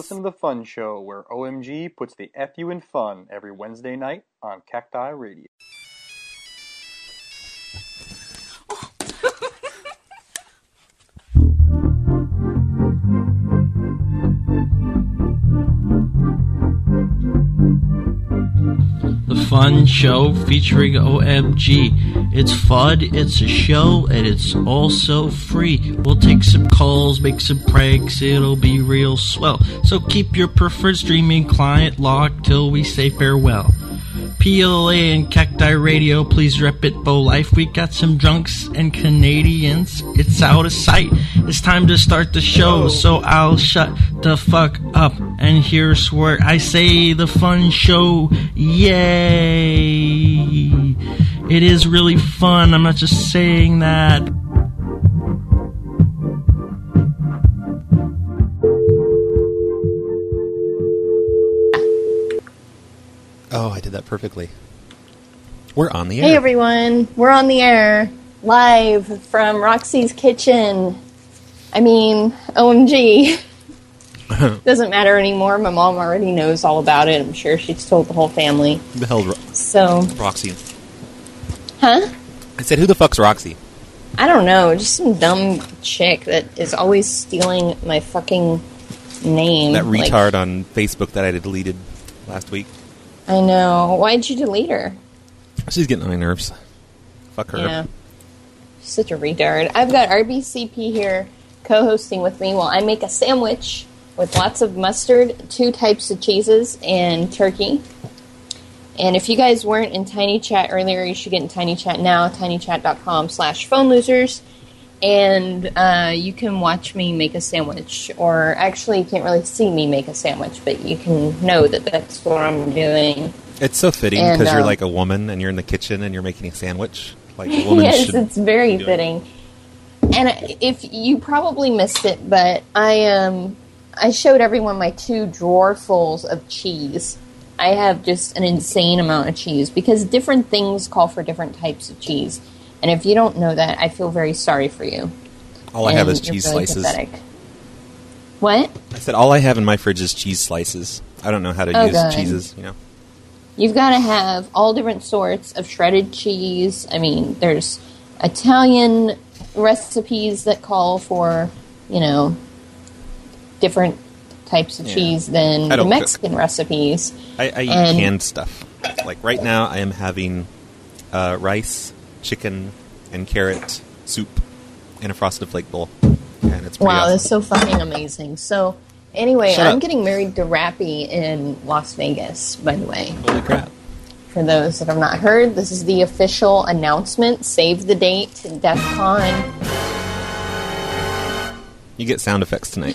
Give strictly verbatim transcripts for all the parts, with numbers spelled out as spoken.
listen to The Fun Show, where O M G puts the F U in fun every Wednesday night on Cacti Radio. The Fun Show featuring O M G. It's fun, it's a show, and it's also free. We'll take some calls, make some pranks, it'll be real swell. So keep your preferred streaming client locked till we say farewell. P L A and Cacti Radio, please rep it, Bo Life. We got some drunks and Canadians. It's out of sight. It's time to start the show, so I'll shut the fuck up. And here's where I say The Fun Show. Yay! It is really fun. I'm not just saying that. Oh, I did that perfectly. We're on the air. Hey, everyone. We're on the air, live from Roxy's kitchen. I mean, O M G. Doesn't matter anymore. My mom already knows all about it. I'm sure she's told the whole family. Who the hell Ro- so, Roxy? Huh? I said, who the fuck's Roxy? I don't know. Just some dumb chick that is always stealing my fucking name. That like, retard on Facebook that I deleted last week. I know. Why'd you delete her? She's getting on my nerves. Fuck her. Yeah. She's such a retard. I've got R B C P here co-hosting with me while I make a sandwich with lots of mustard, two types of cheeses, and turkey. And if you guys weren't in Tiny Chat earlier, you should get in Tiny Chat now, tinychat.com slash phone losers. And uh, you can watch me make a sandwich. Or actually, you can't really see me make a sandwich, but you can know that that's what I'm doing. It's so fitting And, because you're um, like a woman and you're in the kitchen and you're making a sandwich. Like a woman yes, should it's very do it. fitting. And if you probably missed it, but I um I showed everyone my two drawerfuls of cheese. I have just an insane amount of cheese because different things call for different types of cheese. And if you don't know that, I feel very sorry for you. All I And have is you're cheese really slices. pathetic. What? I said, all I have in my fridge is cheese slices. I don't know how to Oh, use God. cheeses, you know. You've got to have all different sorts of shredded cheese. I mean, there's Italian recipes that call for, you know, different types of Yeah. cheese than I the don't Mexican cook. recipes. I, I eat And- canned stuff. Like right now, I am having uh, rice, chicken, and carrot soup in a Frosted Flake bowl. And it's pretty Wow, awesome. that's so fucking amazing. So, anyway, Shut I'm up. getting married to Rappy in Las Vegas, by the way. Holy crap. For those that have not heard, this is the official announcement. Save the date, DEF CON. You get sound effects tonight.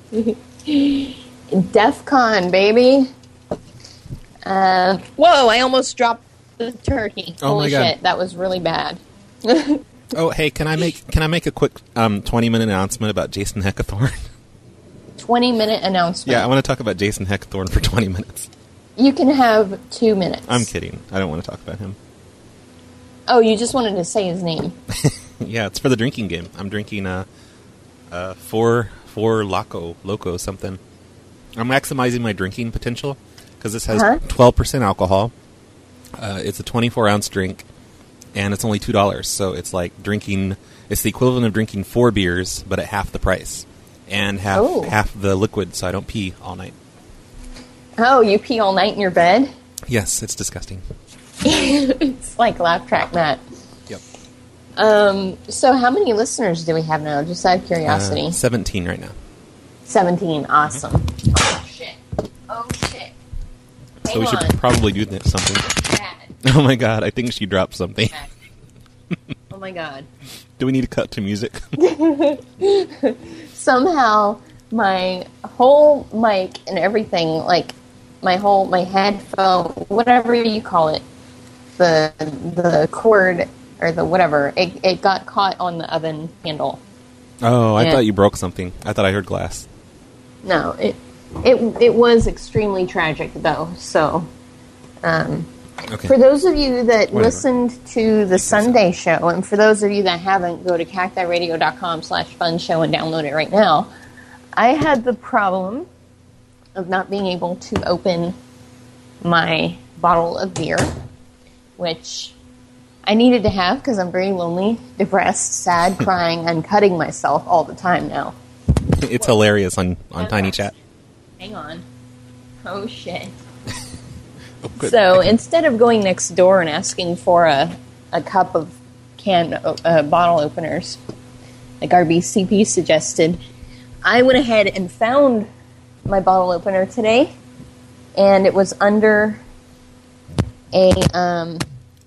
DEF CON, baby. Uh, whoa, I almost dropped the turkey. Oh Holy my God. shit, that was really bad. Oh, hey, can I make can I make a quick um, twenty minute announcement about Jason Heckathorn? twenty minute announcement. Yeah, I want to talk about Jason Heckathorn for twenty minutes. You can have two minutes. I'm kidding. I don't want to talk about him. Oh, you just wanted to say his name. Yeah, it's for the drinking game. I'm drinking uh, uh, four four loco loco something. I'm maximizing my drinking potential because this has Huh? twelve percent alcohol. Uh, it's a twenty-four ounce drink, and it's only two dollars. So it's like drinking. It's the equivalent of drinking four beers, but at half the price, and half Oh. half the liquid, so I don't pee all night. Oh, you pee all night in your bed? Yes, it's disgusting. It's like laugh track Matt. Yep. Um, so how many listeners do we have now? Just out of curiosity. Uh, Seventeen right now. seventeen. Awesome. Oh, shit. Oh, shit. So Hang we should on. probably do this something. Bad. Oh my god, I think she dropped something. Bad. Oh, my God. Do we need to cut to music? Somehow my whole mic and everything, like my whole my headphone, whatever you call it, the the cord or the whatever, it, it got caught on the oven handle. Oh, I Yeah. thought you broke something. I thought I heard glass. No, it it it was extremely tragic though. So, um, Okay. for those of you that Whatever. listened to the Sunday show, and for those of you that haven't, go to cactiradio.com slash fun show and download it right now. I had the problem of not being able to open my bottle of beer, which I needed to have because I'm very lonely, depressed, sad, crying, and cutting myself all the time now. It's hilarious on, on Tiny Chat. Hang on. Oh, shit. Oh, good. So instead of going next door and asking for a, a cup of can uh, bottle openers, like R B C P suggested, I went ahead and found my bottle opener today, and it was under a um,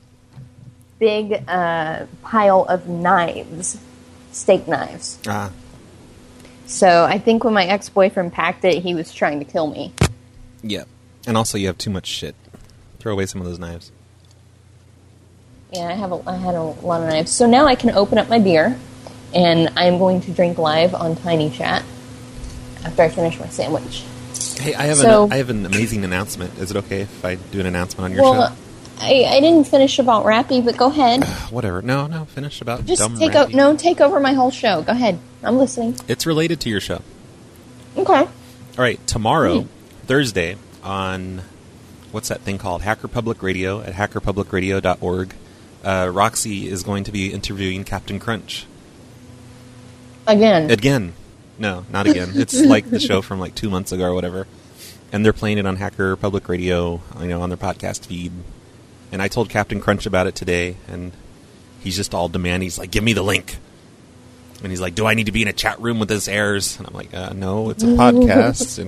big uh, pile of knives, steak knives. Ah. So I think when my ex-boyfriend packed it, he was trying to kill me. Yeah. And also you have too much shit. Throw away some of those knives. Yeah, I have a, I had a lot of knives. So now I can open up my beer, and I'm going to drink live on Tiny Chat after I finish my sandwich. Hey, I have So- an I have an amazing announcement. Is it okay if I do an announcement on your Well, show? I, I didn't finish about Rappy, but go ahead. Whatever. No, no, finish about Just dumb take rappy. o- no, take over my whole show. Go ahead. I'm listening. It's related to your show. Okay. All right, tomorrow, Hmm. Thursday, on what's that thing called? Hacker Public Radio at hacker public radio dot org. Uh, Roxy is going to be interviewing Captain Crunch. Again. Again. No, not again. It's like the show from like two months ago or whatever. And they're playing it on Hacker Public Radio, you know, on their podcast feed. And I told Captain Crunch about it today, and he's just all demanding. He's like, give me the link. And he's like, do I need to be in a chat room with this airs? And I'm like, uh, no, it's a podcast.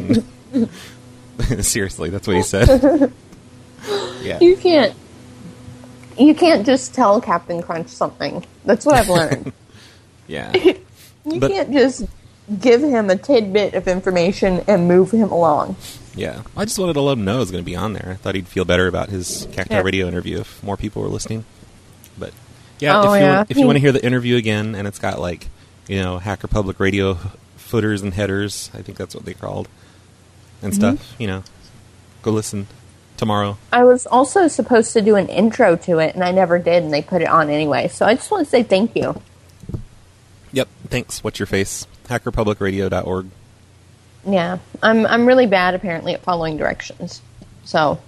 And seriously, that's what he said. Yeah. You can't. You can't just tell Captain Crunch something. That's what I've learned. Yeah. You But- can't just give him a tidbit of information and move him along. Yeah. I just wanted to let him know it was going to be on there. I thought he'd feel better about his Cacti Yeah. Radio interview if more people were listening. But yeah, Oh, if you yeah. want, if you want to hear the interview again, and it's got like, you know, Hacker Public Radio footers and headers, I think that's what they called, and Mm-hmm. stuff, you know, go listen tomorrow. I was also supposed to do an intro to it, and I never did, and they put it on anyway. So I just want to say thank you. Yep. Thanks. What's your face? hacker public radio dot org. Yeah, I'm I'm really bad apparently at following directions. So,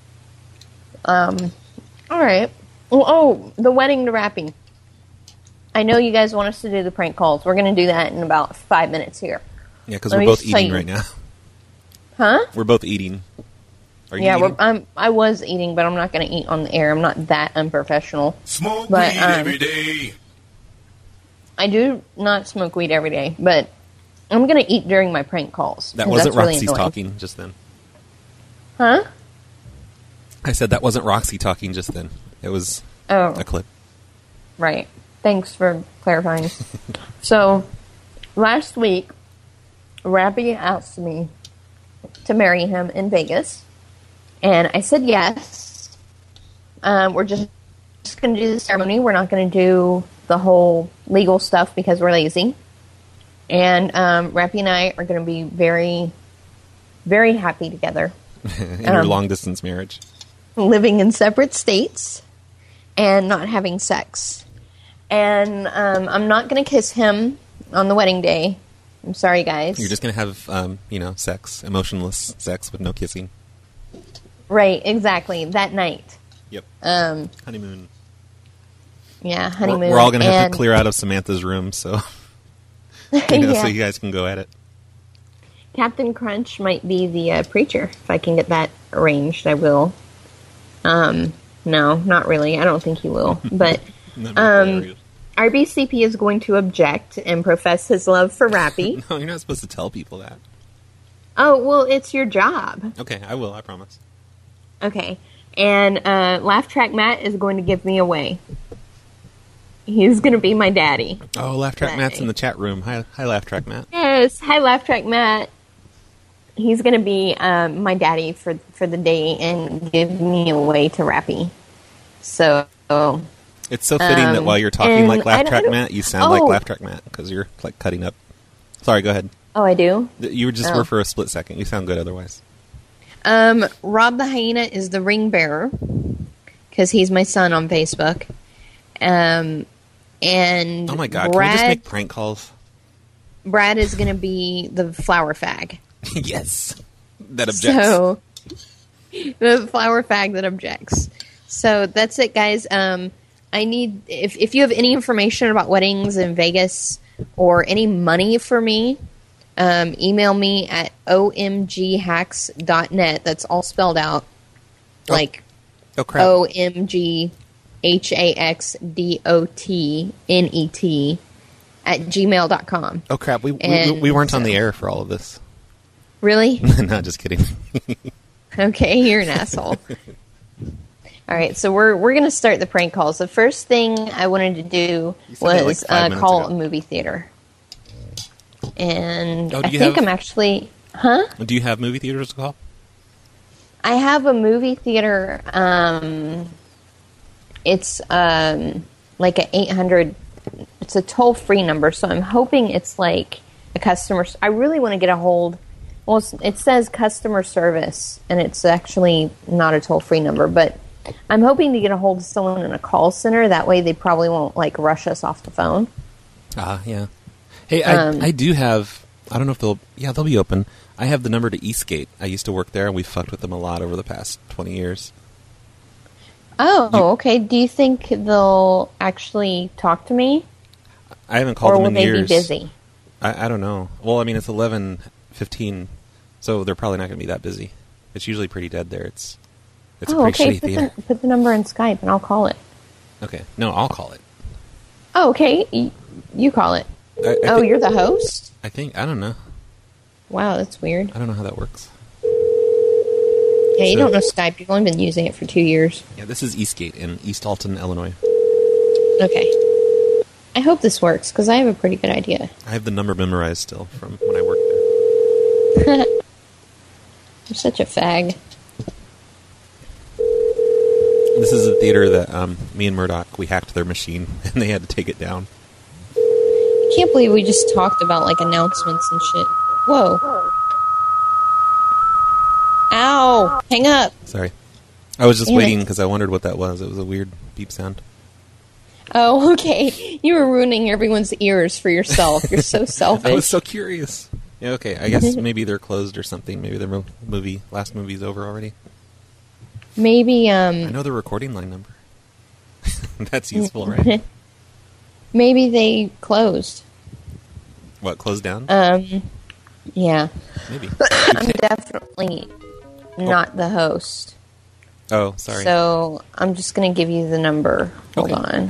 um, all right. Well, oh, the wedding to Rappy. I know you guys want us to do the prank calls. We're going to do that in about five minutes here. Yeah, because Let we're me both just tell eating you. right now. Huh? We're both eating. Are you Yeah, eating? we're, I'm, I was eating, but I'm not going to eat on the air. I'm not that unprofessional. Smoke But, weed um, every day. I do not smoke weed every day, but I'm going to eat during my prank calls. That 'cause wasn't that's really Roxy's annoying. talking just then. Huh? I said that wasn't Roxy talking just then. It was Oh. a clip. Right. Thanks for clarifying. So, last week, Rappy asked me to marry him in Vegas, and I said yes. Um, we're just, just going to do the ceremony. We're not going to do the whole legal stuff because we're lazy. And um, Rappy and I are going to be very, very happy together, In your Um, long distance marriage. living in separate states and not having sex. And um, I'm not going to kiss him on the wedding day. I'm sorry, guys. You're just going to have, um, you know, sex, emotionless sex with no kissing. Right, exactly. That night. Yep. Um, Honeymoon. yeah, We're, honeymoon. we're all going to have and- to clear out of Samantha's room, so you know, Yeah. so you guys can go at it. Captain Crunch might be the uh, preacher. If I can get that arranged, I will. Um, no, not really. I don't think he will. But That'd be um, hilarious. R B C P is going to object and profess his love for Rappy. No, you're not supposed to tell people that. Oh, well, it's your job. Okay, I will, I promise. Okay. And uh, Laugh Track Matt is going to give me away. He's going to be my daddy. Oh, Laugh Track Right. Matt's in the chat room. Hi, hi Laugh Track Matt. Yes. Hi, Laugh Track Matt. He's going to be um, my daddy for for the day and give me away to Rappy. So, It's so fitting that Um, while you're talking and like I Laugh don't- Track I don't- Matt, you sound like Oh. Laugh Track Matt because you're like cutting up. Sorry, go ahead. oh, I do? You were just Oh. were for a split second. You sound good otherwise. Um, Rob the Hyena is the ring bearer because he's my son on Facebook. Um, and Oh my god, Brad, can we just make prank calls? Brad is going to be the flower fag. Yes. That objects. So, the flower fag that objects. So that's it, guys. Um, I need if if you have any information about weddings in Vegas or any money for me, um, email me at o m g hacks dot net. That's all spelled out, Oh. like Oh crap! O M G H A X D O T N E T at gmail dot com. Oh crap! We we, And we weren't on so- the air for all of this. Really? No, just kidding. Okay, you're an asshole. All right, so we're we're gonna start the prank calls. The first thing I wanted to do You said that, like, was five uh, minutes call ago. a movie theater, and Oh, do I you think have- I'm actually, huh? Do you have movie theaters to call? I have a movie theater. Um, it's um like an eight hundred. It's a toll free number, so I'm hoping it's like a customer. s- I really want to get a hold. Well, it's- it says customer service, and it's actually not a toll free number, but I'm hoping to get a hold of someone in a call center. That way, they probably won't like rush us off the phone. Ah, yeah. Hey, I Um, I do have. I don't know if they'll. Yeah, they'll be open. I have the number to Eastgate. I used to work there, and we fucked with them a lot over the past twenty years. Oh, You- okay. Do you think they'll actually talk to me, I haven't called or them will in they years. be busy? I, I don't know. Well, I mean, it's eleven fifteen, so they're probably not going to be that busy. It's usually pretty dead there. It's it's Oh, a pretty okay. shitty Put theater. the, put the number in Skype, and I'll call it. Okay, no, I'll call it. Oh, okay. Y- You call it. I, I Oh, thi- you're the host? I think I don't know. Wow, that's weird. I don't know how that works. Yeah, you So- don't know Skype. You've only been using it for two years. Yeah, this is Eastgate in East Alton, Illinois. Okay. I hope this works, because I have a pretty good idea. I have the number memorized still from when I worked there. You're such a fag. This is a theater that um, me and Murdoch, we hacked their machine, and they had to take it down. I can't believe we just talked about, like, announcements and shit. Whoa. Ow! Hang up! Sorry. I was just Damn it. waiting because I wondered what that was. It was a weird beep sound. Oh, okay. You were ruining everyone's ears for yourself. You're so selfish. I was so curious. Yeah, okay. I guess maybe they're closed or something. Maybe their mo- movie, last movie's over already. Maybe, I um... know the recording line number. That's useful, right? maybe they closed. What, closed down? Um, yeah. Maybe. I'm definitely not the host. Oh, sorry. So I'm just going to give you the number. Hold Okay. on.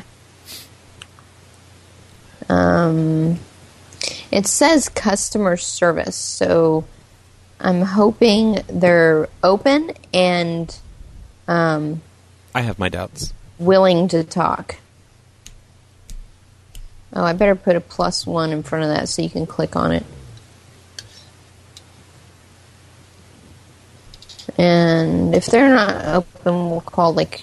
Um, it says customer service, so I'm hoping they're open and um, I have my doubts. willing to talk. Oh, I better put a plus one in front of that so you can click on it. And if they're not open, we'll call like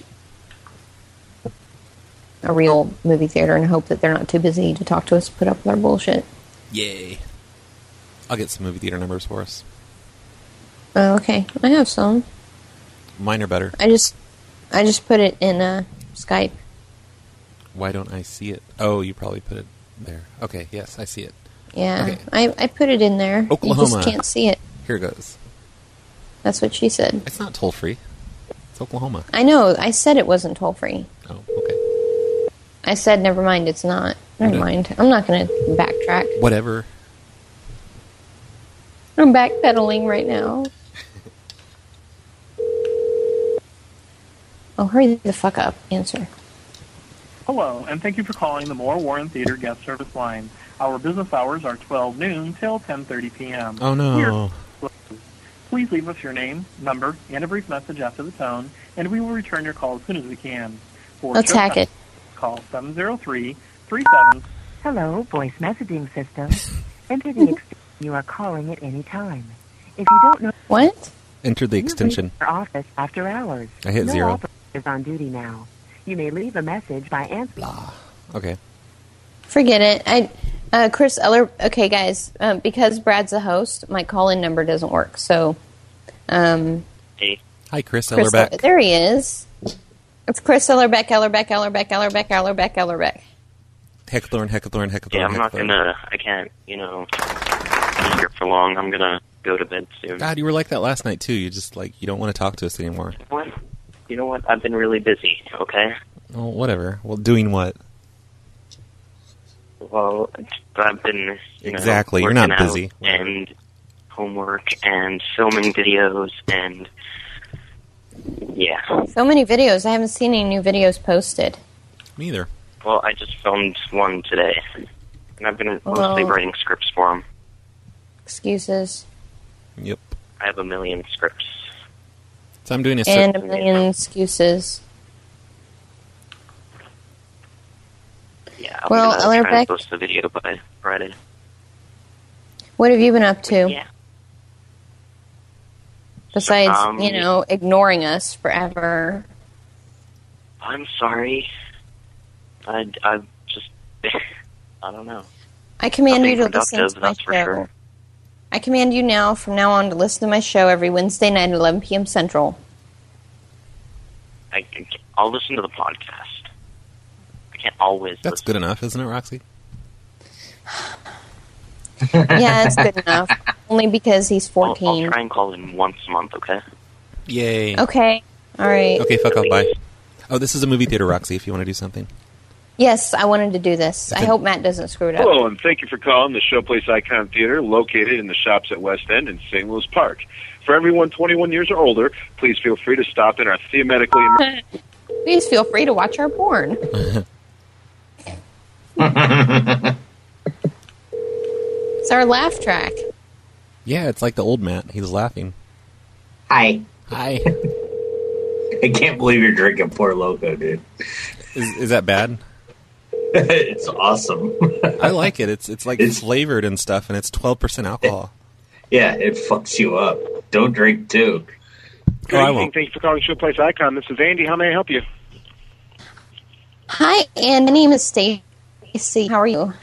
a real movie theater and hope that they're not too busy to talk to us, put up with our bullshit. Yay. I'll get some movie theater numbers for us. Oh, okay, I have some. Mine are better. I just, I just put it in uh, Skype. Why don't I see it? Oh, you probably put it there. Okay, yes, I see it. Yeah, Okay. I, I put it in there. You Oklahoma. just can't see it. Here goes. That's what she said. It's not toll free. It's Oklahoma. I know. I said it wasn't toll free. Oh, okay. I said, never mind, it's not. Never Okay. mind. I'm not going to backtrack. Whatever. I'm backpedaling right now. Oh, hurry the fuck up. Answer. Hello, and thank you for calling the Moore Warren Theater guest service line. Our business hours are twelve noon till ten thirty p.m. Oh, no. We are closed. Please leave us your name, number, and a brief message after the tone, and we will return your call as soon as we can. For Let's show hack it. Call seven zero three, three seven. Hello, voice messaging system. Enter the extension you are calling at any time. If you don't know, What? Enter the you leave extension. our office after hours. I hit no zero. operator is on duty now. You may leave a message by answering. Blah. Okay. Forget it. I, uh, Chris Eller. Okay, guys. Um, because Brad's a host, my call-in number doesn't work. So, um, Hi, Chris Chris, Ellerbeck. there he is. It's Chris Ellerbeck, Ellerbeck, Ellerbeck, Ellerbeck, Ellerbeck, Ellerbeck. Heckthorn, Heckthorn, Heckthorn, Yeah, I'm not Heckthorn. gonna. I can't. You know, be here for long. I'm gonna go to bed soon. God, you were like that last night too. You just like you don't want to talk to us anymore. What? You know what? I've been really busy. Okay. Oh, whatever. Well, doing what? Well, I've been you exactly. know, You're not working busy. out and homework and filming videos and yeah. So many videos. I haven't seen any new videos posted. Me either. Well, I just filmed one today, and I've been mostly Well, writing scripts for them. Excuses. Yep. I have a million scripts. So I'm doing a And a cer- million excuses. Yeah, I'm Well, gonna try and Ellerbeck- post the video by Friday. What have you been up to? Yeah. Besides, Um, you know, ignoring us forever. I'm sorry. I, I've just, I don't know. I command you to Nothing listen to productive, my that's for show. sure. I command you now, from now on, to listen to my show every Wednesday night at eleven p.m. Central. I, I'll listen to the podcast. I can't always That's listen. good enough, isn't it, Roxy? Yeah, it's good enough. Only because he's I'll, I'll fourteen. try and call in once a month, okay? Yay. Okay. All right. Okay, fuck off, bye. Oh, this is a movie theater, Roxy, if you want to do something. Yes, I wanted to do this. I Okay. hope Matt doesn't screw it up. Hello, and thank you for calling the Showplace Icon Theater, located in the shops at West End and Saint Louis Park. For everyone twenty-one years or older, please feel free to stop in our thematically immersive... Please feel free to watch our porn. It's our laugh track. Yeah, it's like the old Matt. He's laughing. Hi. Hi. I can't believe you're drinking Four Loko, dude. Is, is that bad? It's awesome. I like it. It's it's like It's- flavored and stuff, and it's twelve percent alcohol. Yeah, it fucks you up. Don't drink too. Good Oh, I evening. won't. Thank you for calling Showplace Icon. This is Andy. How may I help you? Hi, and my name is Stacy. How are you?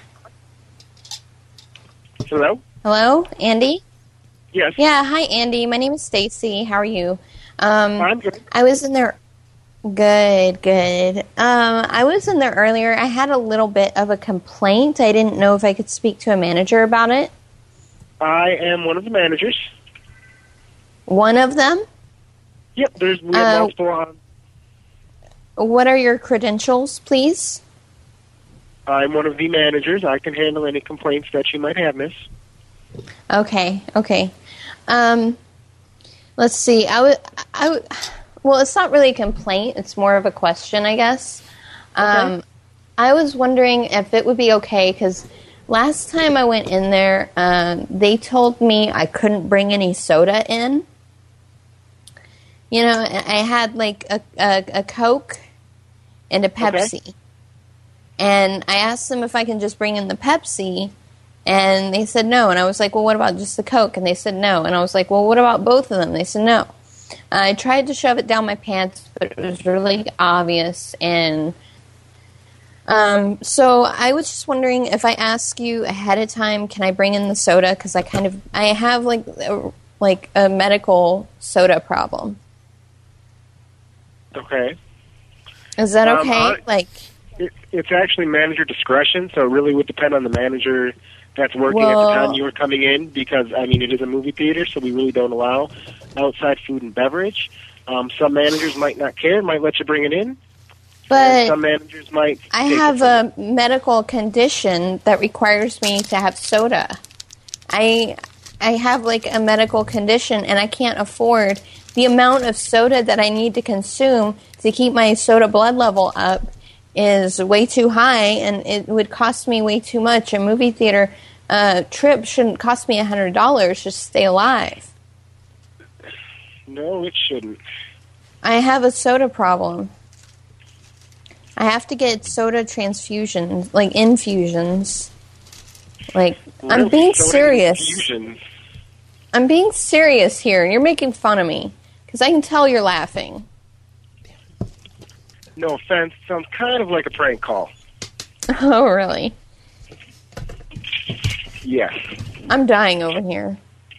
Hello? Hello, Andy? Yes. Yeah, hi, Andy. My name is Stacy. How are you? Um, I'm good. I was in there. Good, good. Um, I was in there earlier. I had a little bit of a complaint. I didn't know if I could speak to a manager about it. I am one of the managers. One of them? Yep, there's we have Uh, multiple on. What are your credentials, please? I'm one of the managers. I can handle any complaints that you might have, miss. Okay, okay. Um, let's see. I would, I would, well, it's not really a complaint. It's more of a question, I guess. Um, I was wondering if it would be okay, because last time I went in there, um, they told me I couldn't bring any soda in. You know, I had like a, a, a Coke and a Pepsi. And I asked them if I can just bring in the Pepsi, and they said no. And I was like, well, what about just the Coke? And they said no. And I was like, well, what about both of them? They said no. I tried to shove it down my pants, but it was really obvious. And um, so I was just wondering, if I ask you ahead of time, can I bring in the soda? Because I kind of, I have like a, like a medical soda problem. Okay. Is that Um, okay? I- like, It, it's actually manager discretion, so it really would depend on the manager that's working at Well- the time you were coming in, because, I mean, it is a movie theater, so we really don't allow outside food and beverage. Um, some managers might not care, might let you bring it in. but and some managers might I take it have from a medical condition that requires me to have soda. I I have like a medical condition, and I can't afford the amount of soda that I need to consume to keep my soda blood level up is way too high, and it would cost me way too much. A movie theater uh, trip shouldn't cost me a hundred dollars just to stay alive. No, it shouldn't. I have a soda problem. I have to get soda transfusions, like infusions. Like, I'm Really? being Soda serious. infusion. I'm being serious here. You're making fun of me. Because I can tell you're laughing. No offense, sounds kind of like a prank call. Oh, really? Yes. I'm dying over here.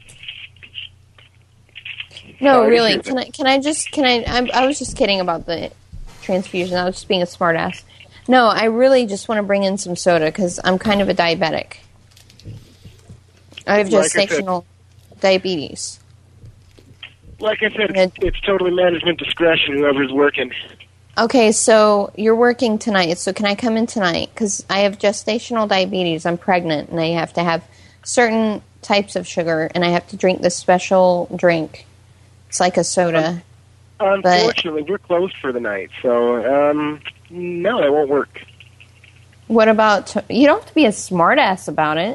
No, Sorry to really. hear Can I? Can I just? Can I? I, I was just kidding about the transfusion. I was just being a smartass. No, I really just want to bring in some soda because I'm kind of a diabetic. I have Like I said- gestational diabetes? Like I said, it's, it's totally management discretion, whoever's working. Okay, so you're working tonight, so can I come in tonight? Because I have gestational diabetes. I'm pregnant, and I have to have certain types of sugar, and I have to drink this special drink. It's like a soda. Um, unfortunately, we're closed for the night, so um, no, it won't work. What about... T- you don't have to be a smartass about it.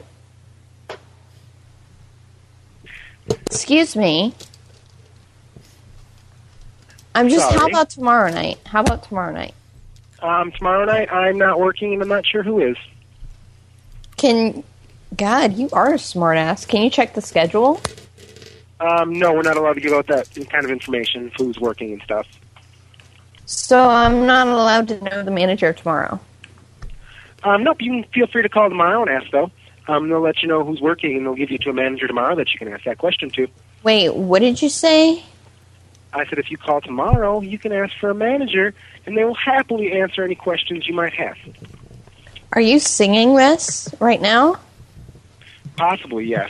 Excuse me. I'm just... Sorry. How about tomorrow night? How about tomorrow night? Um, tomorrow night, I'm not working, and I'm not sure who is. Can... God, you are a smartass. Can you check the schedule? Um, no, we're not allowed to give out that kind of information, who's working and stuff. So I'm not allowed to know the manager tomorrow? Um, nope, you can feel free to call tomorrow and ask, though. Um, they'll let you know who's working, and they'll give you to a manager tomorrow that you can ask that question to. Wait, what did you say? I said if you call tomorrow, you can ask for a manager, and they will happily answer any questions you might have. Are you singing this right now? Possibly, yes.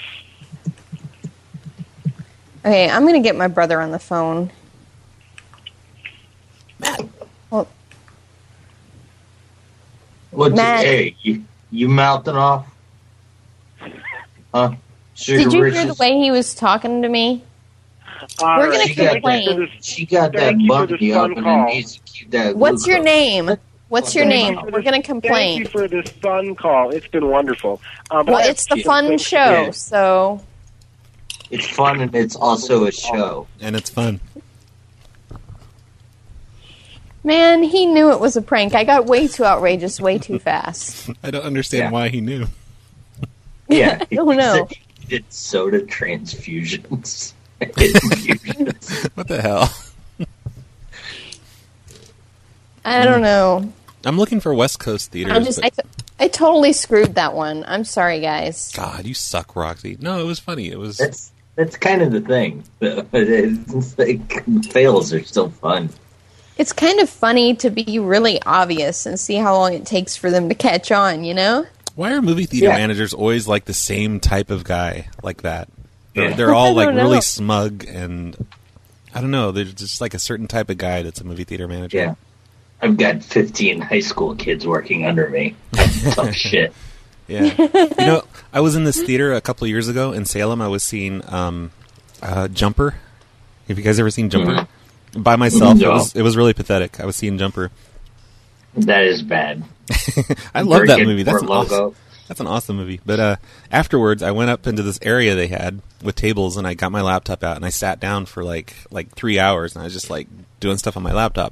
Okay, I'm going to get my brother on the phone. Matt. Well, What's Matt. It, hey, you, you mouthing off? Huh? Sugar Did you Riches? hear the way he was talking to me? All We're right. going She to got complain. that, she got that Thank you for monkey this up phone and call. it needs to keep that What's your glucose. name? What's your name? We're going to complain. Thank you for this fun call. It's been wonderful. Um, Well, I it's the have fun things to show, do. so... It's fun and it's also a show. And it's fun. Man, he knew it was a prank. I got way too outrageous, way too fast. I don't understand Yeah. why he knew. Yeah. I don't know. He did soda transfusions. Infusions. What the hell? I don't know. I'm looking for West Coast theaters. I just, I, but- t- I totally screwed that one. I'm sorry, guys. God, you suck, Roxy. No, it was funny. It was. That's that's kind of the thing. It's like fails are still fun. It's kind of funny to be really obvious and see how long it takes for them to catch on, you know? Why are movie theater Yeah. managers always like the same type of guy like that? They're, Yeah. they're all I like don't know. really smug and I don't know. There's just like a certain type of guy that's a movie theater manager. Yeah. I've got fifteen high school kids working under me. Tough shit. Yeah. You know, I was in this theater a couple of years ago in Salem. I was seeing um, uh, Jumper. Have you guys ever seen Jumper? Mm-hmm. By myself, No. it was it was really pathetic. I was seeing Jumper. That is bad. I love that Cricket movie. That's an, or logo. awesome, that's an awesome movie. But uh, afterwards, I went up into this area they had with tables, and I got my laptop out, and I sat down for like like three hours, and I was just like doing stuff on my laptop.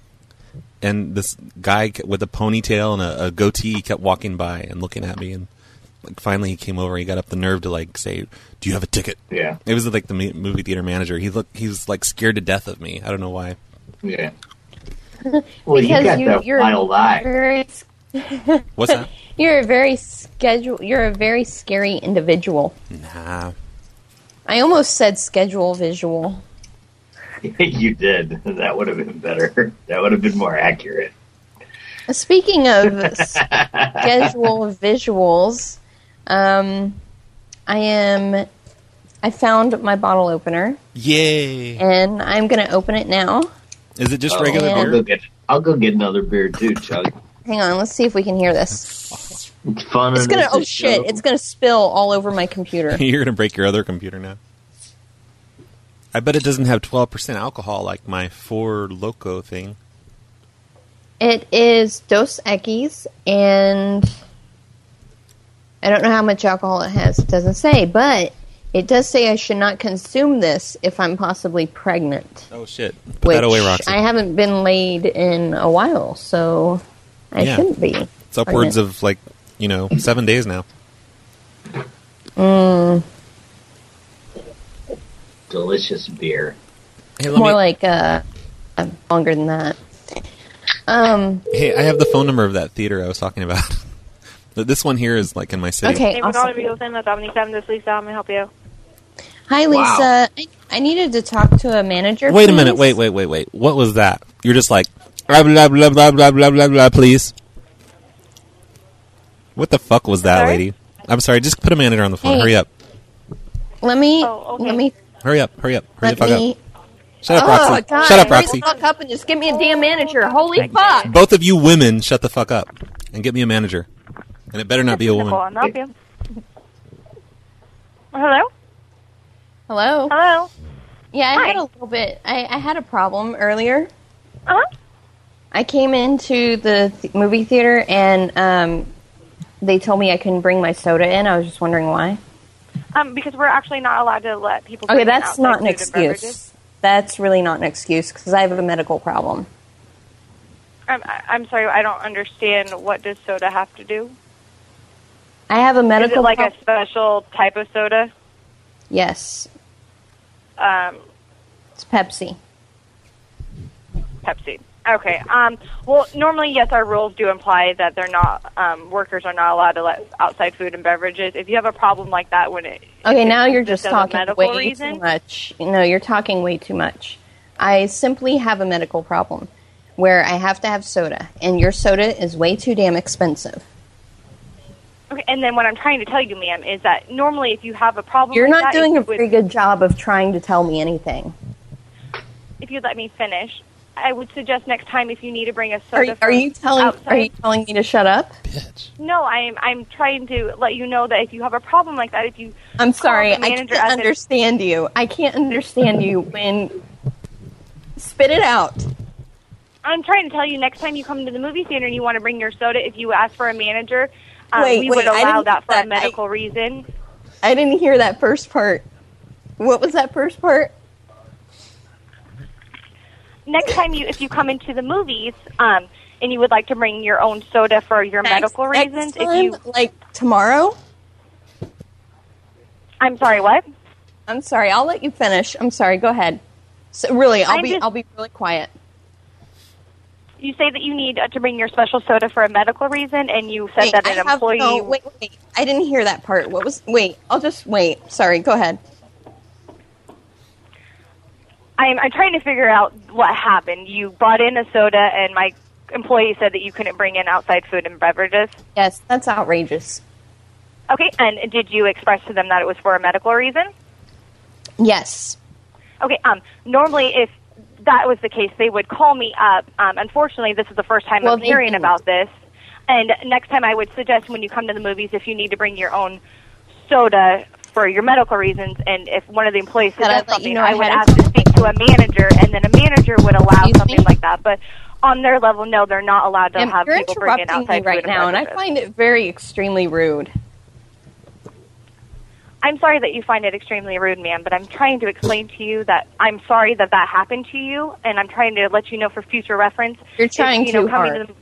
And this guy with a ponytail and a, a goatee kept walking by and looking at me, and like finally he came over. He got up the nerve to like say, "Do you have a ticket?" Yeah. It was like the me- movie theater manager. He looked. He was like scared to death of me. I don't know why. Yeah. Well, you got that you're wild eye. very, What's that? you're a very schedule. You're a very scary individual. Nah. I almost said schedule visual. You did. That would have been better. That would have been more accurate. Speaking of schedule visuals, um, I am. I found my bottle opener, Yay! and I'm going to open it now. Is it just Oh, regular I'll beer? go get. I'll go get another beer too, Chuck. Hang on, let's see if we can hear this. It's fun. It's and gonna. it's a Oh shit! show. It's gonna spill all over my computer. You're gonna break your other computer now. I bet it doesn't have twelve percent alcohol like my Four Loco thing. It is Dos Equis, and I don't know how much alcohol it has. It doesn't say, but it does say I should not consume this if I'm possibly pregnant. Oh shit! Put Which that away, Roxy. I haven't been laid in a while, so I Yeah. shouldn't be. It's upwards of like you know seven days now. Mm, delicious beer. Hey, let more me, like uh, longer than that. Um. hey, I have the phone number of that theater I was talking about. But this one here is like in my city. Okay. Hey, Awesome. Madonna Beagleton, that's Dominique Seven. This is Lisa. How may I help you? Hi, Lisa. I, I needed to talk to a manager. Wait a please. minute. Wait, wait, wait, wait. What was that? You're just like blah blah blah blah blah blah blah blah. Please. What the fuck was that, Sorry? lady? I'm sorry. Just put a manager on the phone. Hey. Hurry up. let me, Oh, okay. let me, Hurry up, hurry up, hurry the let fuck me. up. Shut up, oh, Roxy. God, Shut up, hurry Roxy. the fuck up and just give me a damn manager. Holy fuck! Both of you women, shut the fuck up and get me a manager. And it better not be a woman. Nicole, I'll help you. Hello? Hello? Hello? Yeah, I Hi. had a little bit. I, I had a problem earlier. Uh-huh. I came into the th- movie theater and um, they told me I couldn't bring my soda in. I was just wondering why. Um, because we're actually not allowed to let people Okay, bring in that's outside not an food and beverages. excuse. That's really not an excuse because I have a medical problem. I'm, I- I'm sorry, I don't understand. What does soda have to do? I have a Is medical it like problem. a special type of soda? Yes, Um, it's Pepsi. Pepsi. Okay. Um, well, normally, yes, our rules do imply that they're not, um, workers are not allowed to let outside food and beverages. If you have a problem like that when it... Okay, if now it's you're just of a talking medical way reason, too much. No, you're talking way too much. I simply have a medical problem where I have to have soda, and your soda is way too damn expensive. Okay, and then what I'm trying to tell you, ma'am, is that normally if you have a problem You're like not that, doing a if you would- very good job of trying to tell me anything. if you'd let me finish, I would suggest next time if you need to bring a Are, soda you- are from you telling outside. Are you telling me to shut up? No, I'm I'm trying to let you know that if you have a problem like that, if you I'm call sorry, the I manager can't as a- understand you. I can't understand you when... Spit it out. I'm trying to tell you next time you come to the movie theater and you want to bring your soda, if you ask for a manager, um, Wait, we wait, would I allow didn't that for that. a medical reason. I didn't hear that first part. What was that first part? Next time you, if you come into the movies, um, and you would like to bring your own soda for your medical Next reasons, time, if you, like tomorrow? I'm sorry, what? I'm sorry. I'll let you finish. I'm sorry. Go ahead. So really, I'll I'm be just- I'll be really quiet. You say that you need uh, to bring your special soda for a medical reason, and you said Wait, that I an have- employee. no, wait, wait. I didn't hear that part. What was? Wait. I'll just wait. Sorry. Go ahead. I'm, I'm trying to figure out what happened. You brought in a soda, and my employee said that you couldn't bring in outside food and beverages. Yes, that's outrageous. Okay, and did you express to them that it was for a medical reason? Yes. Okay, um, normally if that was the case, they would call me up. Um, unfortunately, this is the first time Well, I'm they hearing didn't. about this. And next time I would suggest when you come to the movies, if you need to bring your own soda for your medical reasons, and if one of the employees That I'd suggests let you something, know I would ahead of ask to speak to a manager, and then a manager would allow Excuse something me? like that. But on their level, no, they're not allowed to Ma'am, have you're people bring in interrupting outside me right food and now, and I beverages. find it very extremely rude. I'm sorry that you find it extremely rude, ma'am, but I'm trying to explain to you that I'm sorry that that happened to you, and I'm trying to let you know for future reference. You're if, trying you know, too coming hard. To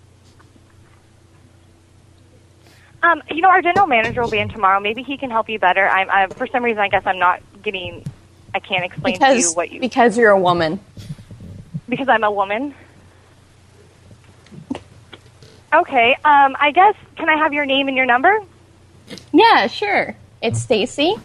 the, um, you know, our general manager will be in tomorrow. Maybe he can help you better. I'm, I, for some reason, I guess I'm not getting. I can't explain to you Because what you because you're a woman. because I'm a woman. Okay. Um, I guess can I have your name and your number? Yeah, sure. It's Stacy.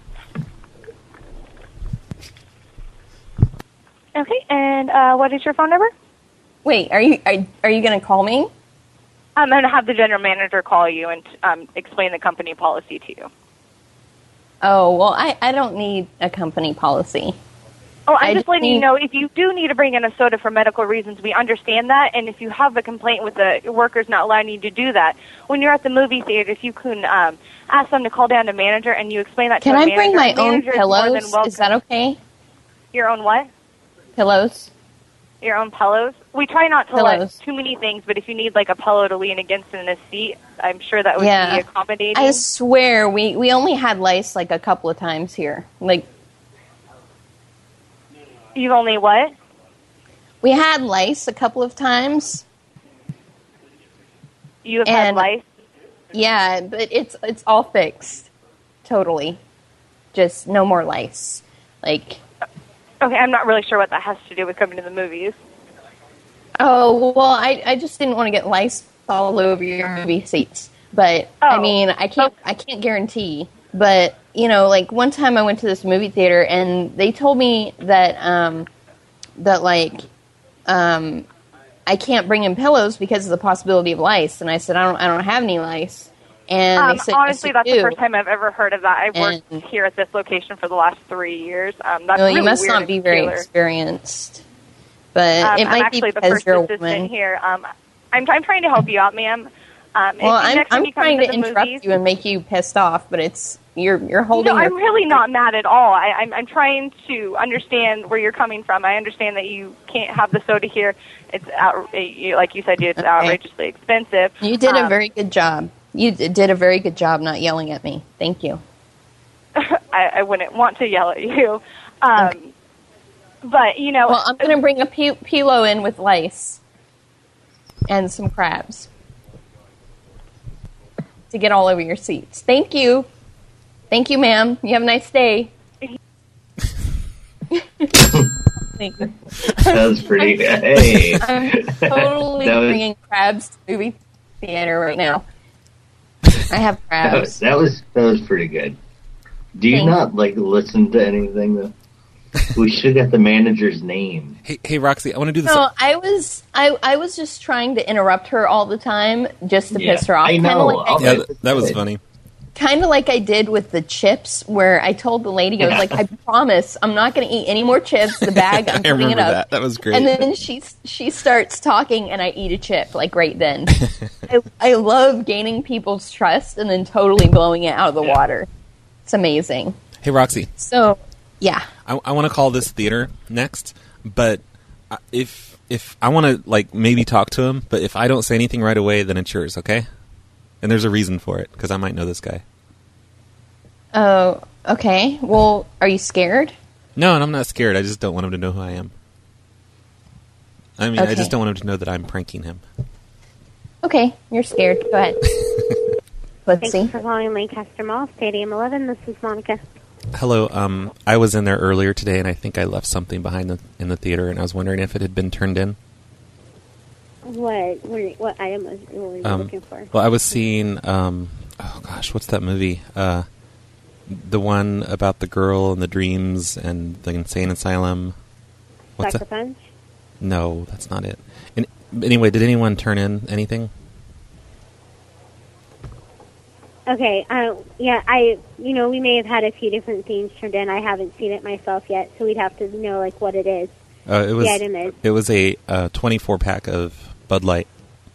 Okay. And uh, what is your phone number? Wait, are you are, are you going to call me? I'm going to have the general manager call you and um, explain the company policy to you. Oh, well, I, I don't need a company policy. Oh, I'm I just just letting you need- know, if you do need to bring in a soda for medical reasons, we understand that. And if you have a complaint with the workers not allowing you to do that, when you're at the movie theater, if you can um, ask them to call down the manager and you explain that Can to I the manager. bring my the own manager is more than pillows? welcome- Is that okay? Your own what? Pillows? Your own pillows? We try not to Pillows. let too many things, but if you need like a pillow to lean against in a seat, I'm sure that would Yeah. be accommodating. I swear, we, we only had lice like a couple of times here. Like, You've only what? we had lice a couple of times. You have had And- lice? Yeah, but it's it's all fixed. Totally. Just no more lice. Like, Okay, I'm not really sure what that has to do with coming to the movies. oh, well, I, I just didn't want to get lice all over your movie seats. But, I Oh. mean, I can't I can't guarantee. But, you know, like, one time I went to this movie theater, and they told me that, um, that, like, um, I can't bring in pillows because of the possibility of lice. And I said, I don't I don't have any lice. And Um, they said, honestly, yes, that's you the do. first time I've ever heard of that. I've worked And- here at this location for the last three years. Um, that's No, really you must weird not in be very particular. experienced. But Um, it I'm might actually be the because first you're a assistant woman. here. Um, I'm, I'm trying to help you out, ma'am. Um, if Well, you- I'm, next time I'm you come trying to the interrupt movies, you and make you pissed off, but it's you're you're holding. No, your I'm really not mad at all. I, I'm, I'm trying to understand where you're coming from. I understand that you can't have the soda here. It's out, you, like you said, it's Okay. outrageously expensive. You did a Um, very good job. You d- did a very good job not yelling at me. Thank you. I, I wouldn't want to yell at you. Um, Okay. But, you know... Well, I'm going to bring a pi- pillow in with lice and some crabs to get all over your seats. Thank you. Thank you, ma'am. You have a nice day. Thank you. That was pretty. Hey, I'm totally That was- bringing crabs to the movie theater right now. I have that crabs. was, that was that was pretty good. Do you Thanks. not like listen to anything though? We should have got the manager's name. Hey, hey, Roxy, I want to do this. No, I was I, I was just trying to interrupt her all the time just to Yeah, piss her off. I Kinda know. Like I'll I, yeah, bet th- that was funny. kind of like I did with the chips, where I told the lady, I was like, I promise I'm not going to eat any more chips. The bag, I'm I putting it remember up. that. That was great. And then she she starts talking, and I eat a chip like right then. I, I love gaining people's trust and then totally blowing it out of the water. It's amazing. Hey, Roxy, So, yeah. I, I want to call this theater next, but I- if if I want to like maybe talk to him, but if I don't say anything right away, then it's yours, okay? And there's a reason for it because I might know this guy. Oh, okay. Well, are you scared? No, and I'm not scared. I just don't want him to know who I am. I mean, I Okay. just don't want him to know that I'm pranking him. Okay, you're scared. Go ahead. Let's Thank see. you for calling Lancaster Mall, Stadium eleven. This is Monica. Hello. Um, I was in there earlier today, and I think I left something behind the, in the theater, and I was wondering if it had been turned in. What what, are you- what item was what were you Um, looking for? well, I was seeing. Um, oh gosh, what's that movie? Uh, the one about the girl and the dreams and the insane asylum. What's Sucker that? Punch? No, that's not it. And anyway, did anyone turn in anything? Okay, uh, yeah, I you know we may have had a few different things turned in. I haven't seen it myself yet, so we'd have to know like what it is. Uh, it was. The item is. It was a uh, twenty-four pack of Bud Light.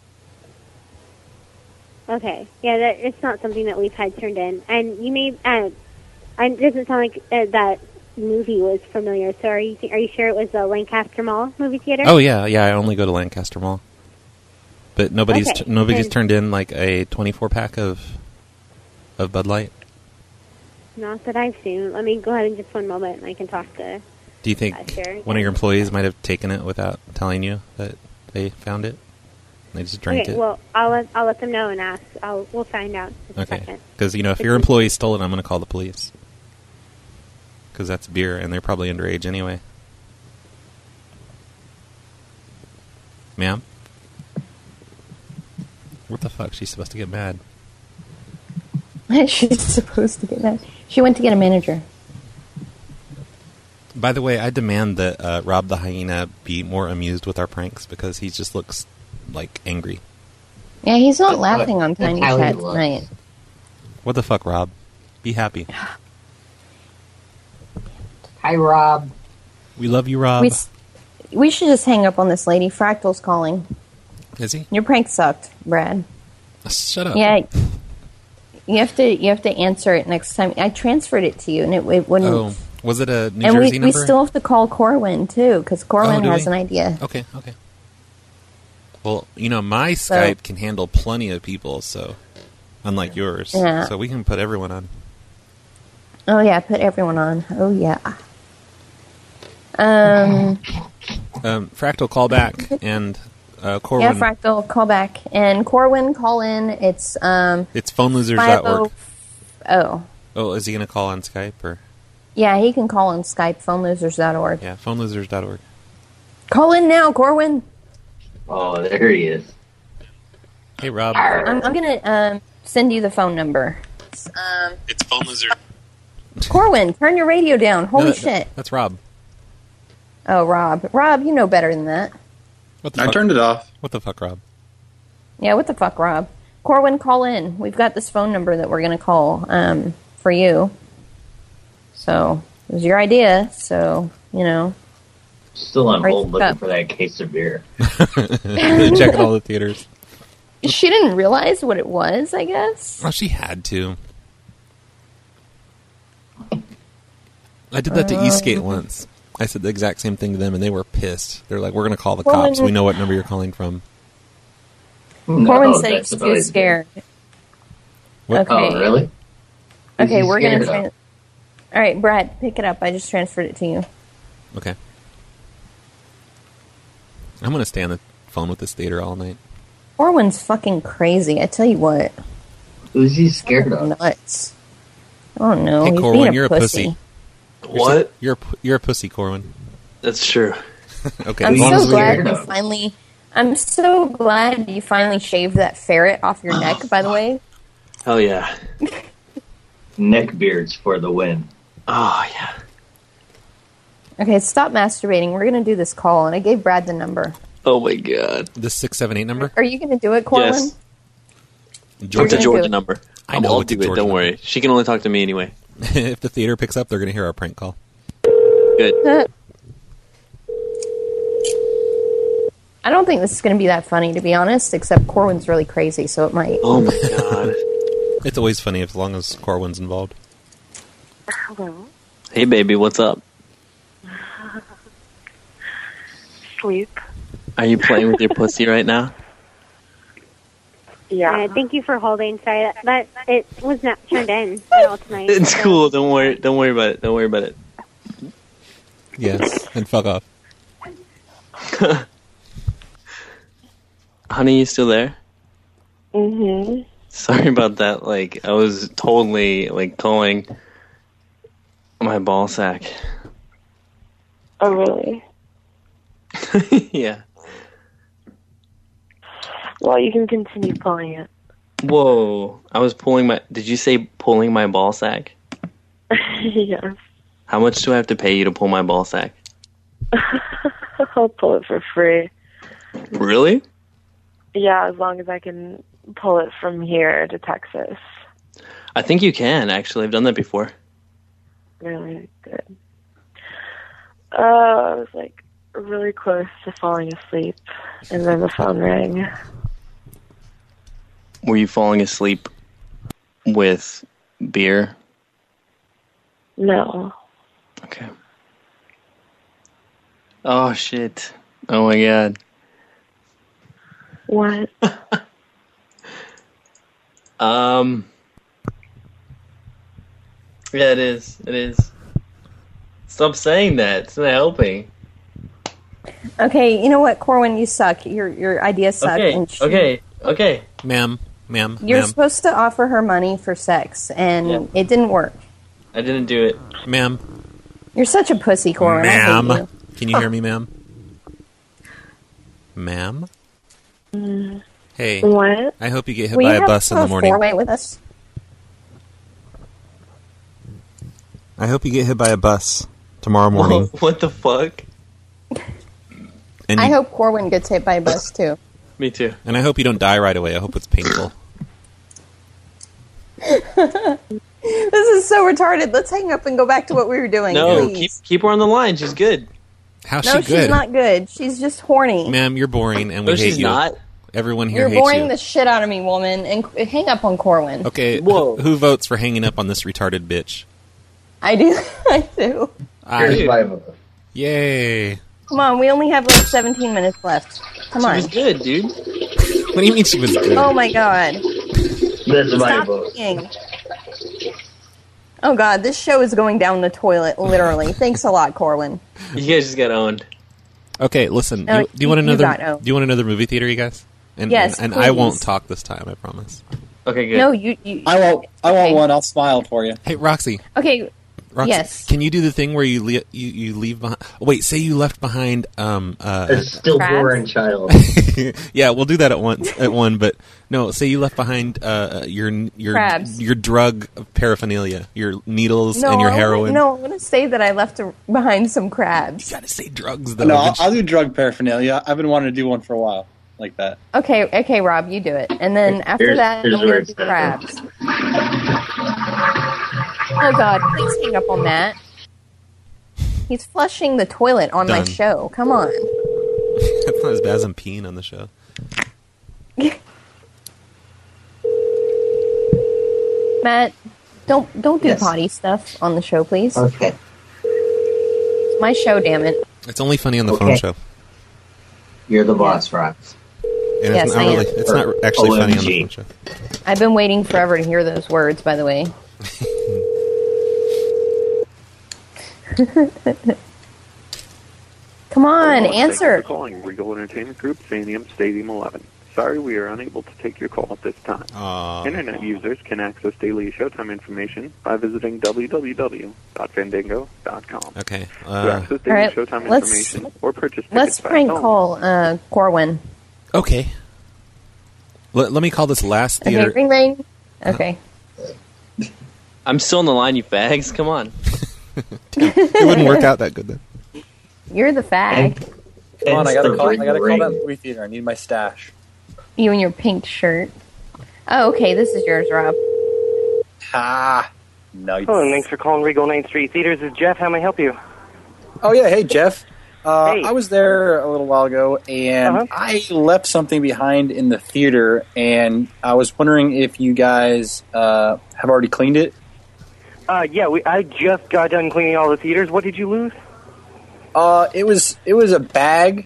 Okay, yeah, that it's not something that we've had turned in, and you may. Uh, and it doesn't sound like uh, that movie was familiar. So are you are you sure it was the Lancaster Mall movie theater? Oh yeah, yeah. I only go to Lancaster Mall, but nobody's Okay, t- nobody's then- turned in like a twenty-four pack of of Bud Light. Not that I've seen. Let me go ahead in just one moment, and I can talk to. Do you think Uh, sure, one of your employees might have taken it without telling you that they found it? They just drank okay, it. well, I'll let I'll let them know and ask. I'll we'll find out. In a Okay, second. because you know if your employee stole it, I'm going to call the police. Because that's beer, and they're probably underage anyway. Ma'am? What the fuck? She's supposed to get mad. She's supposed to get mad. She went to get a manager. By the way, I demand that uh, Rob the Hyena be more amused with our pranks because he just looks like angry. Yeah, he's not That's laughing what- on that's Tiny how he Chat looks. tonight. What the fuck, Rob? Be happy. Hi, Rob. We love you, Rob. We, s- we should just hang up on this lady. Fractal's calling. Is he? Your prank sucked, Brad. Shut up. Yeah, you have to you have to answer it next time. I transferred it to you, and it, it wouldn't. Oh, was it a New and Jersey we, number? we still have to call Corwin too, because Corwin Oh, do has we? an idea. Okay, okay. Well, you know, my So- Skype can handle plenty of people, so unlike yours, Yeah. so we can put everyone on. Oh yeah, put everyone on. Oh yeah. Um. Um, Fractal, call back, and uh, Yeah, Corwin. Fractal, call back. And Corwin, call in. It's um. it's phone losers dot org. Oh. Oh, is he going to call on Skype or? Yeah, he can call on Skype, phone losers dot org. Yeah, phone losers dot org. Call in now, Corwin. Oh, there he is. Hey, Rob. I'm, I'm going to um, send you the phone number. It's, um, It's phone loser. Corwin, turn your radio down. Holy No, that- shit. That's Rob. Oh, Rob. Rob, you know better than that. What the I fuck? turned it off. What the fuck, Rob? Yeah, what the fuck, Rob? Corwin, call in. We've got this phone number that we're going to call um, for you. So, it was your idea, so, you know. Still on Right, hold looking up. for that case of beer. Checking all the theaters. She didn't realize what it was, I guess. Well, she had to. I did that to Um, Eastgate once. I said the exact same thing to them, and they were pissed. They're like, we're going to call the Well, cops. then- We know what number you're calling from. Corwin said he's too scared. What? Okay. Oh, really? Okay, He's we're going to... scared Tran- All right, Brad, pick it up. I just transferred it to you. Okay. I'm going to stay on the phone with this theater all night. Corwin's fucking crazy. I tell you what. Who's he scared of? Nuts. I don't know. Hey, He's Corwin, being you're a pussy. pussy. What? You're a, pu- you're a pussy, Corwin. That's true. Okay. I'm as long so as we- glad you finally... I'm so glad you finally shaved that ferret off your neck, by the way. Hell yeah. Neck beards for the win. Oh, yeah. Okay, stop masturbating. We're going to do this call, and I gave Brad the number. Oh, my God. The six seven eight number? Are you going to do it, Corwin? Yes. Georgia- What's the do Georgia it. number? I I'll, know I'll it's do a it. Georgia Don't number. worry. She can only talk to me anyway. If the theater picks up, they're going to hear our prank call. Good. I don't think this is going to be that funny, to be honest, except Corwin's really crazy, so it might. Oh, my God. It's always funny as long as Corwin's involved. Hello. Hey, baby, what's up? Sleep. Are you playing with your pussy right now? Yeah. Uh, thank you for holding. Sorry, that, that it was not turned in at all tonight. It's so- cool. Don't worry. Don't worry about it. Don't worry about it. Yes, and fuck off. Honey, you still there? Mm-hmm. Sorry about that. Like, I was totally, like, calling my ball sack. Oh, really? Yeah. Well, you can continue pulling it. Whoa. I was pulling my... Did you say pulling my ball sack? Yes. How much do I have to pay you to pull my ball sack? I'll pull it for free. Really? Yeah, as long as I can pull it from here to Texas. I think you can, actually. I've done that before. Really good. Uh, I was like really close to falling asleep, and then the phone rang. Were you falling asleep with beer? No. Okay. Oh, shit. Oh, my God. What? Um. Yeah, it is. It is. Stop saying that. It's not helping. Okay, you know what, Corwin, you suck. Your your ideas suck. Okay, and she- okay, okay. Ma'am, ma'am, You're ma'am, supposed to offer her money for sex, and Yeah. it didn't work. I didn't do it. ma'am, You're such a pussy, Corwin. I hate ma'am. you. Can you hear me, ma'am? Ma'am? Mm, Hey. What? I hope you get hit Will by you a have bus in a the morning. four-way with us? I hope you get hit by a bus tomorrow morning. What the fuck? And I you- hope Corwin gets hit by a bus, too. Me too. And I hope you don't die right away. I hope it's painful. This is so retarded. Let's hang up and go back to what we were doing, No, please. keep keep her on the line. She's good. How's no, she good? she's not good. She's just horny. Ma'am, you're boring and we No, hate she's you. not. Everyone here You're hates boring you. the shit out of me, woman. And hang up on Corwin. Okay, Whoa. who votes for hanging up on this retarded bitch? I do. I do. Here's I, my vote. yay. Come on, we only have like seventeen minutes left. Come She on. was good, dude. What do you mean she was good? Oh my god. That's my Stop vote. peeing. Oh god, this show is going down the toilet, literally. Thanks a lot, Corwin. You guys just got owned. Okay, listen. No, do, you, do you want you- you another? got no. Do you want another movie theater, you guys? And, Yes, And, and I won't please. talk this time. I promise. Okay, good. No, you. you I won't. I want okay. one. I'll smile for you. Hey, Roxy. Okay. Roxy, Yes. Can you do the thing where you le- you, you leave behind? Wait, say you left behind. Um. Uh, A stillborn Crabs? child. yeah, we'll do that at once at one. But no, say you left behind uh, your your Crabs. your drug paraphernalia, your needles No, and your I heroin. wanna, no, I want to say that I left a, behind some crabs. You gotta say drugs though. No, I'll, Eventually- I'll do drug paraphernalia. I've been wanting to do one for a while. like that. Okay, okay, Rob, you do it. And then after Here's- that, here's I'm where going it's to do crabs. Oh, God, please hang up on that. He's flushing the toilet on my Done. show. Come on. That's not as bad as I'm peeing on the show. Matt, don't don't do Yes. potty stuff on the show, please. Okay. It's my show, damn it. It's only funny on the Okay. phone show. You're the boss, Rob. And Yes, it's not I really, am. it's not actually O M funny on the G. phone show. I've been waiting forever to hear those words, by the way. Come on, Hello, answer. Thank you for calling Regal Entertainment Group, Stadium Stadium eleven. Sorry, we are unable to take your call at this time. Aw. Internet users can access daily Showtime information by visiting w w w dot fandango dot com. Okay. To Uh, access daily All right, Showtime let's- information or purchase tickets Let's by prank phone. call uh, Corwin. okay. Let, let me call this last Okay, theater. ring ring. Okay. I'm still on the line, you fags. Come on. It wouldn't work out that good then. You're the fag. Come on, I gotta the call. I ring gotta call ring. that movie theater. I need my stash. You and your pink shirt. Oh, okay, this is yours, Rob. Ah, nice. Hello, and thanks for calling Regal Ninth Street Theaters. This is Jeff. How may I help you? Oh yeah, hey Jeff. Uh, Hey. I was there a little while ago, and Uh-huh. I left something behind in the theater, and I was wondering if you guys uh, have already cleaned it. Uh, yeah, we, I just got done cleaning all the theaters. What did you lose? Uh, it was it was a bag.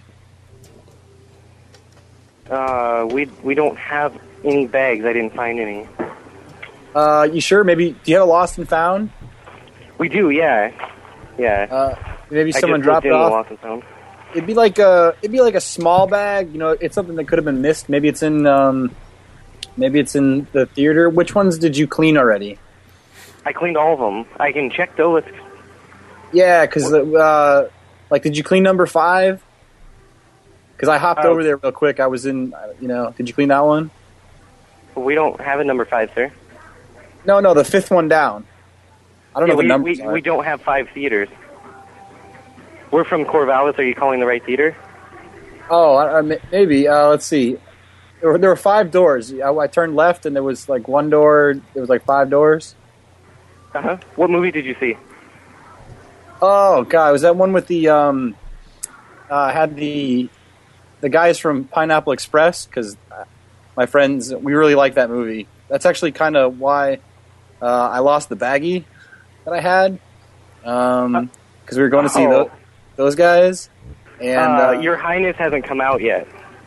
Uh, we we don't have any bags. I didn't find any. Uh, you sure? Maybe do you have a lost and found? We do, yeah, yeah. Uh, maybe I someone just dropped looked it in the off. lost and found. It'd be like a it'd be like a small bag. You know, it's something that could have been missed. Maybe it's in um, maybe it's in the theater. Which ones did you clean already? I cleaned all of them. I can check those. Yeah, because uh, like, did you clean number five? Because I hopped Oh. over there real quick. I was in, uh, you know, did you clean that one? We don't have a number five, sir. No, no, the fifth one down. I don't Yeah, know what we, numbers we, are. we don't have five theaters. We're from Corvallis. Are you calling the right theater? Oh, I, I, maybe. Uh, let's see. There were, there were five doors. I, I turned left, and there was like one door. There was like five doors. Uh huh. What movie did you see? Oh God, was that one with the um? Uh, had the the guys from Pineapple Express? Because my friends, we really like that movie. That's actually kind of why uh, I lost the baggie that I had. Um, because we were going to see Oh. those those guys. And uh, uh, Your Highness hasn't come out yet.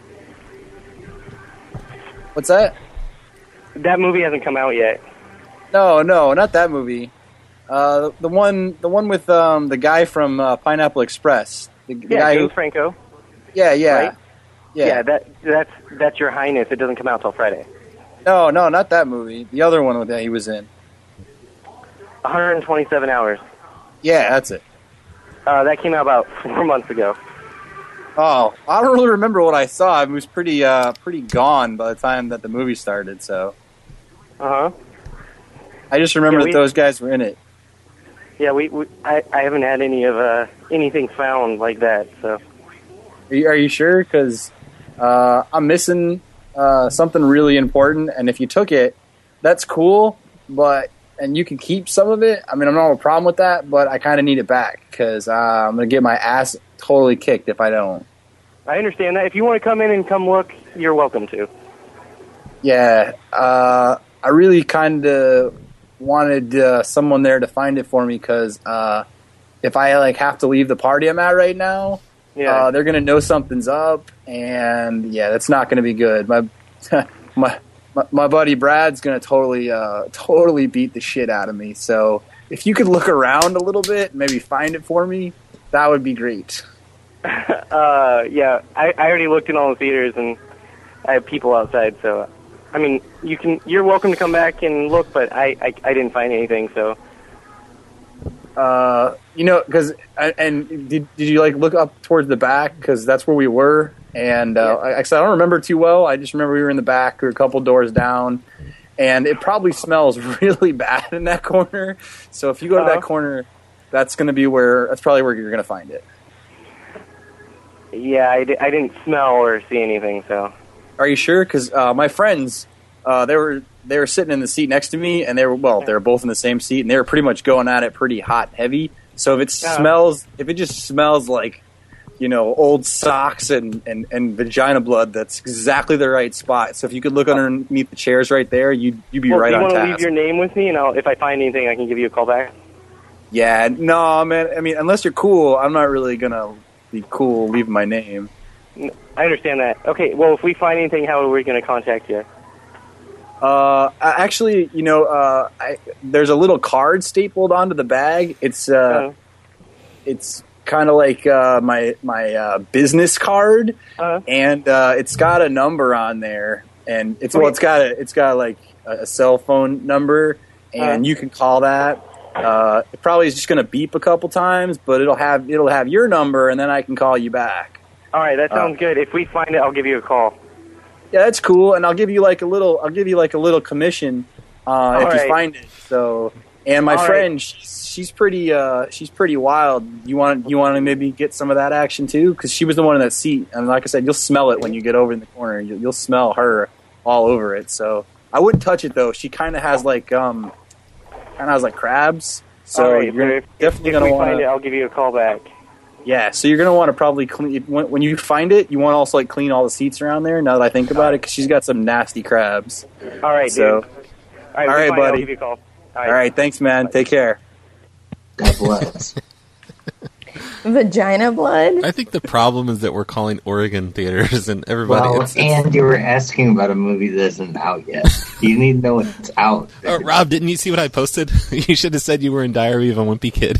what's that? That movie hasn't come out yet. No, no, not that movie. Uh, the one, the one with um, the guy from uh, Pineapple Express. The, the Yeah, guy James who, Franco. yeah, yeah, Right? yeah. Yeah, that that's that's Your Highness. It doesn't come out till Friday. No, no, not that movie. The other one that he was in. one hundred twenty-seven hours. Yeah, that's it. Uh, that came out about four months ago. Oh, I don't really remember what I saw. It was pretty, uh, pretty gone by the time that the movie started. So Uh huh. I just remember Yeah, that we- those guys were in it. Yeah, we, we I, I haven't had any of uh anything found like that. So Are you, are you sure? Because uh, I'm missing uh, something really important, and if you took it, that's cool. But and you can keep some of it. I mean, I'm not have a problem with that, but I kind of need it back because uh, I'm gonna get my ass totally kicked if I don't. I understand that. If you want to come in and come look, you're welcome to. Yeah, uh, I really kind of wanted uh, someone there to find it for me because uh, if I like have to leave the party I'm at right now, Yeah. uh, they're gonna know something's up, and yeah, that's not gonna be good. My my my, my buddy Brad's gonna totally uh, totally beat the shit out of me. So if you could look around a little bit, and maybe find it for me, that would be great. Uh, yeah, I, I already looked in all the theaters and I have people outside. So, I mean, you can. You're welcome to come back and look, but I I, I didn't find anything. So. Uh, you know, because and did did you like look up towards the back because that's where we were, and uh, I, I don't remember too well. I just remember we were in the back, we were a couple doors down, and it probably smells really bad in that corner. So if you go to Uh-huh. that corner, that's going to be where that's probably where you're going to find it. Yeah, I, di- I didn't smell or see anything, so. Are you sure? Because uh, my friends, uh, they were they were sitting in the seat next to me, and they were well, they were both in the same seat, and they were pretty much going at it pretty hot, and heavy. So if it Yeah. smells, if it just smells like, you know, old socks and, and, and vagina blood, that's exactly the right spot. So if you could look underneath the chairs right there, you'd you'd be well, right do you on want to task. leave your name with me, and I'll, if I find anything, I can give you a call back? Yeah, no, man. I mean, unless you're cool, I'm not really gonna be cool leaving my name. N- I understand that. Okay, well, if we find anything, how are we going to contact you? Uh, I- actually, you know, uh, I, there's a little card stapled onto the bag. It's uh, Uh-huh. it's kind of like uh, my my uh, business card, Uh-huh. and uh, it's got a number on there, and it's well, Okay. it's got a it's got like a, a cell phone number, and Uh-huh. you can call that. Uh, it probably is just going to beep a couple times, but it'll have it'll have your number, and then I can call you back. All right, that sounds Uh, good. If we find it, I'll give you a call. Yeah, that's cool, and I'll give you like a little. I'll give you like a little commission uh, if right. you find it. So, and my All friend, right. she's, she's pretty. Uh, she's pretty wild. You want you want to maybe get some of that action too, because she was the one in that seat, and like I said, you'll smell it when you get over in the corner. You'll, you'll smell her all over it. So I wouldn't touch it though. She kind of has like um, kind of has like crabs. So All right, you're if, definitely if gonna we want find it, to. I'll give you a call back. Yeah, so you're gonna want to probably clean when, when you find it. You want to also like clean all the seats around there. Now that I think about it, because she's got some nasty crabs. All right, So, dude. All right, all if we right, find it, I'll buddy. give you a call. All right, thanks, man. Take care. God bless. Vagina blood? I think the problem is that we're calling Oregon theaters and everybody. Well, it's, it's, and you were asking about a movie that isn't out yet. You need to know when it's out. Oh, Rob, didn't you see what I posted? You should have said you were in Diary of a Wimpy Kid.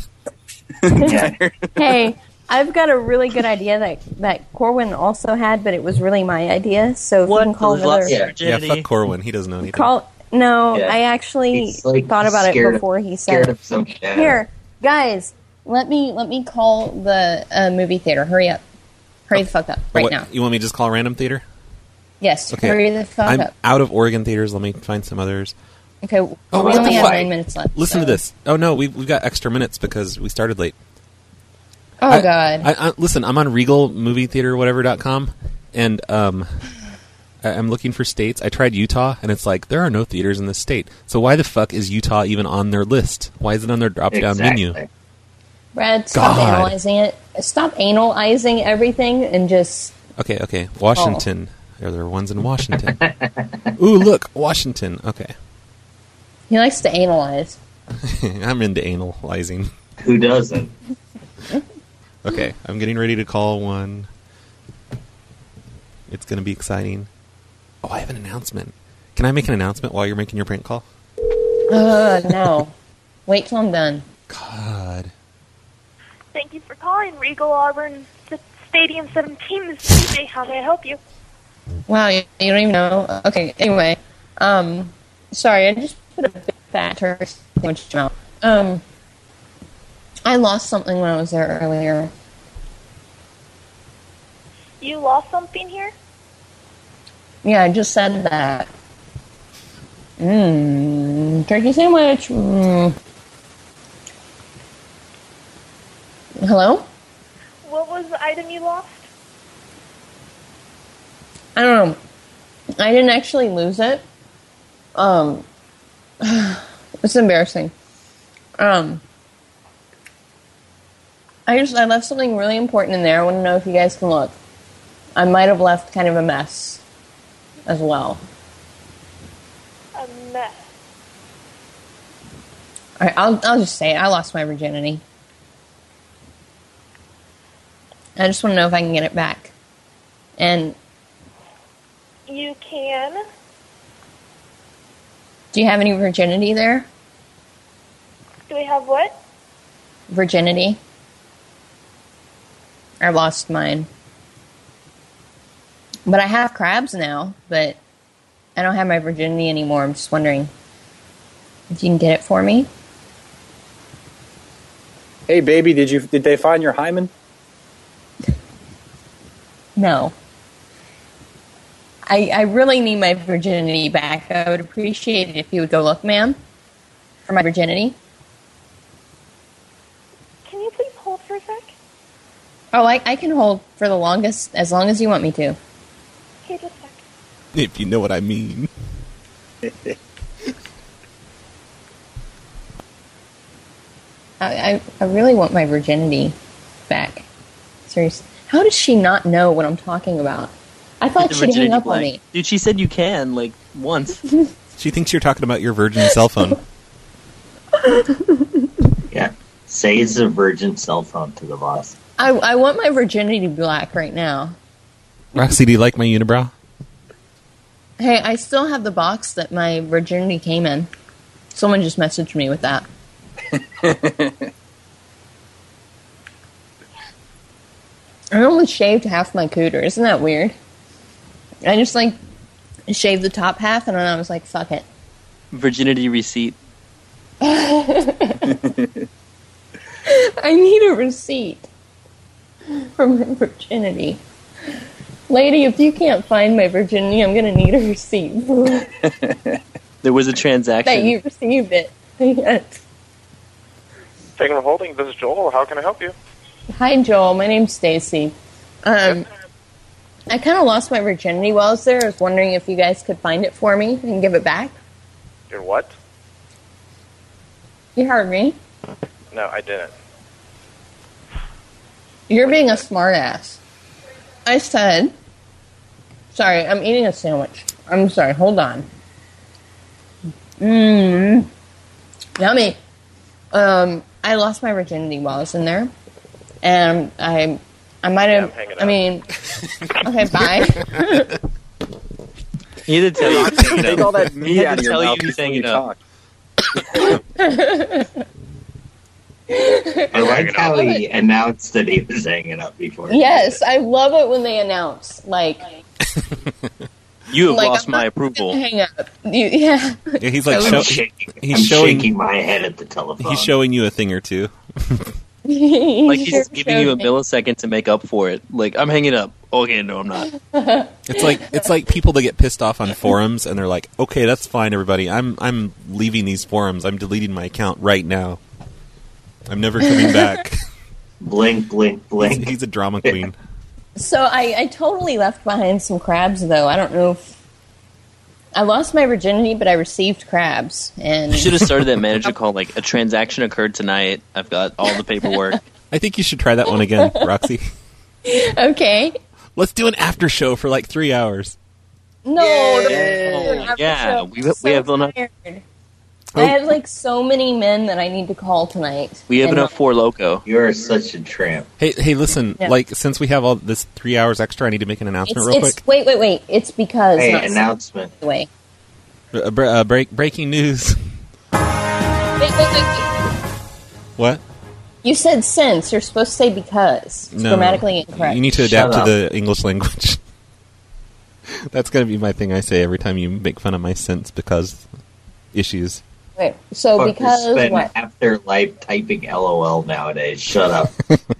Hey, I've got a really good idea that, that Corwin also had, but it was really my idea. So if you can call another... Yeah, fuck Corwin. He doesn't know anything. Call no, Yeah. I actually He's, like, thought about it scared of- before he scared said of some shit. Here, guys, let me let me call the uh, movie theater. Hurry up. Hurry the fuck up right What, now. You want me to just call a random theater? Yes, Okay. hurry the fuck I'm up. out of Oregon theaters. Let me find some others. Okay, Oh, we what only the have fuck? nine minutes left. Listen so- to this. Oh, no, we've, we've got extra minutes because we started late. Oh, I- God. I, I, listen, I'm on Regal Movie Theater whatever dot com, and um, I, I'm looking for states. I tried Utah, and it's like, there are no theaters in this state. So why the fuck is Utah even on their list? Why is it on their drop-down Exactly. menu? Brad, stop God. analyzing it. Stop analyzing everything and just... Okay, okay. Washington. Are there ones in Washington? Ooh, look, Washington. Okay. He likes to analyze. I'm into analyzing. Who doesn't? Okay, I'm getting ready to call one. It's going to be exciting. Oh, I have an announcement. Can I make an announcement while you're making your prank call? Uh, no. Wait till I'm done. God. Thank you for calling Regal Auburn S- Stadium seventeen. This is C J. How may I help you? Wow, you, you don't even know. Okay, anyway. Um, sorry, I just put a big fat turkey sandwich in my mouth. Um, I lost something when I was there earlier. You lost something here? Yeah, I just said that. Mmm, turkey sandwich. Mm. Hello? What was the item you lost? I don't know. I didn't actually lose it. Um, it's embarrassing. Um, I just I left something really important in there. I want to know if you guys can look. I might have left kind of a mess as well. A mess. All right, I'll I'll just say it. I lost my virginity. I just want to know if I can get it back. And You can. do you have any virginity there? Do we have what? Virginity. I lost mine. But I have crabs now, but I don't have my virginity anymore. I'm just wondering if you can get it for me. Hey, baby, did you did they find your hymen? No. I I really need my virginity back. I would appreciate it if you would go look, ma'am, for my virginity. Can you please hold for a sec? Oh, I, I can hold for the longest, as long as you want me to. Okay, just a sec. If you know what I mean. I, I I really want my virginity back. Seriously. How does she not know what I'm talking about? I thought The she'd hang virginity up on blank. me. Dude, she said you can, like, once. She thinks you're talking about your virgin cell phone. Yeah. Say it's a virgin cell phone to the boss. I, I want my virginity black right now. Roxy, do you like my unibrow? Hey, I still have the box that my virginity came in. Someone just messaged me with that. I only shaved half my cooter. Isn't that weird? I just, like, shaved the top half, and then I was like, fuck it. Virginity receipt. I need a receipt for my virginity. Lady, if you can't find my virginity, I'm going to need a receipt. There was a transaction. That you received it. Yes. Thank you for holding. This is Joel. How can I help you? Hi, Joel. My name's Stacy. Um, I kind of lost my virginity while I was there. I was wondering if you guys could find it for me and give it back. Your what? You heard me. No, I didn't. You're being a smartass. I said... Sorry, I'm eating a sandwich. I'm sorry, hold on. Mmm. Yummy. Um, I lost my virginity while I was in there. And I... I might have... Yeah, I mean... Okay, bye. He had to tell you. Take all that He meat had out to of your tell mouth you he's before hanging you up. I like how he announced that he was hanging up before. Yes, I love it when they announce, like... You have like, lost I'm my not approval. gonna hang up. You, yeah. Yeah, he's like, I'm show, shaking- he's I'm showing, shaking my head at the telephone. He's showing you a thing or two. Like he's Sure giving you a showed me. millisecond to make up for it. Like, I'm hanging up. Okay, no, I'm not. It's like it's like people that get pissed off on forums and they're like, "Okay, that's fine, everybody. I'm I'm leaving these forums. I'm deleting my account right now. I'm never coming back." Blink, blink, blink. He's, he's a drama queen. So I, I totally left behind some crabs, though. I don't know if... I lost my virginity, but I received crabs. And You should have started that manager call, like, a transaction occurred tonight. I've got all the paperwork. I think you should try that one again, Roxy. Okay. Let's do an after show for like three hours. No. Oh, don't- yeah, I'm we- so we have enough- tired. Oh. I have, like, so many men that I need to call tonight. We have And- enough for Loco. You are such a tramp. Hey, hey, listen. Yeah. Like, since we have all this three hours extra, I need to make an announcement It's, real it's, quick. wait, wait, wait. It's because... Hey, not announcement. Wait. Uh, bre- uh, break breaking news. Wait, wait, wait, wait. What? You said since. You're supposed to say because. It's No, grammatically incorrect. You need to Shut adapt up. to the English language. That's going to be my thing I say every time you make fun of my since because issues. Wait, so Fuckers because spend what? half their life typing LOL nowadays. Shut up.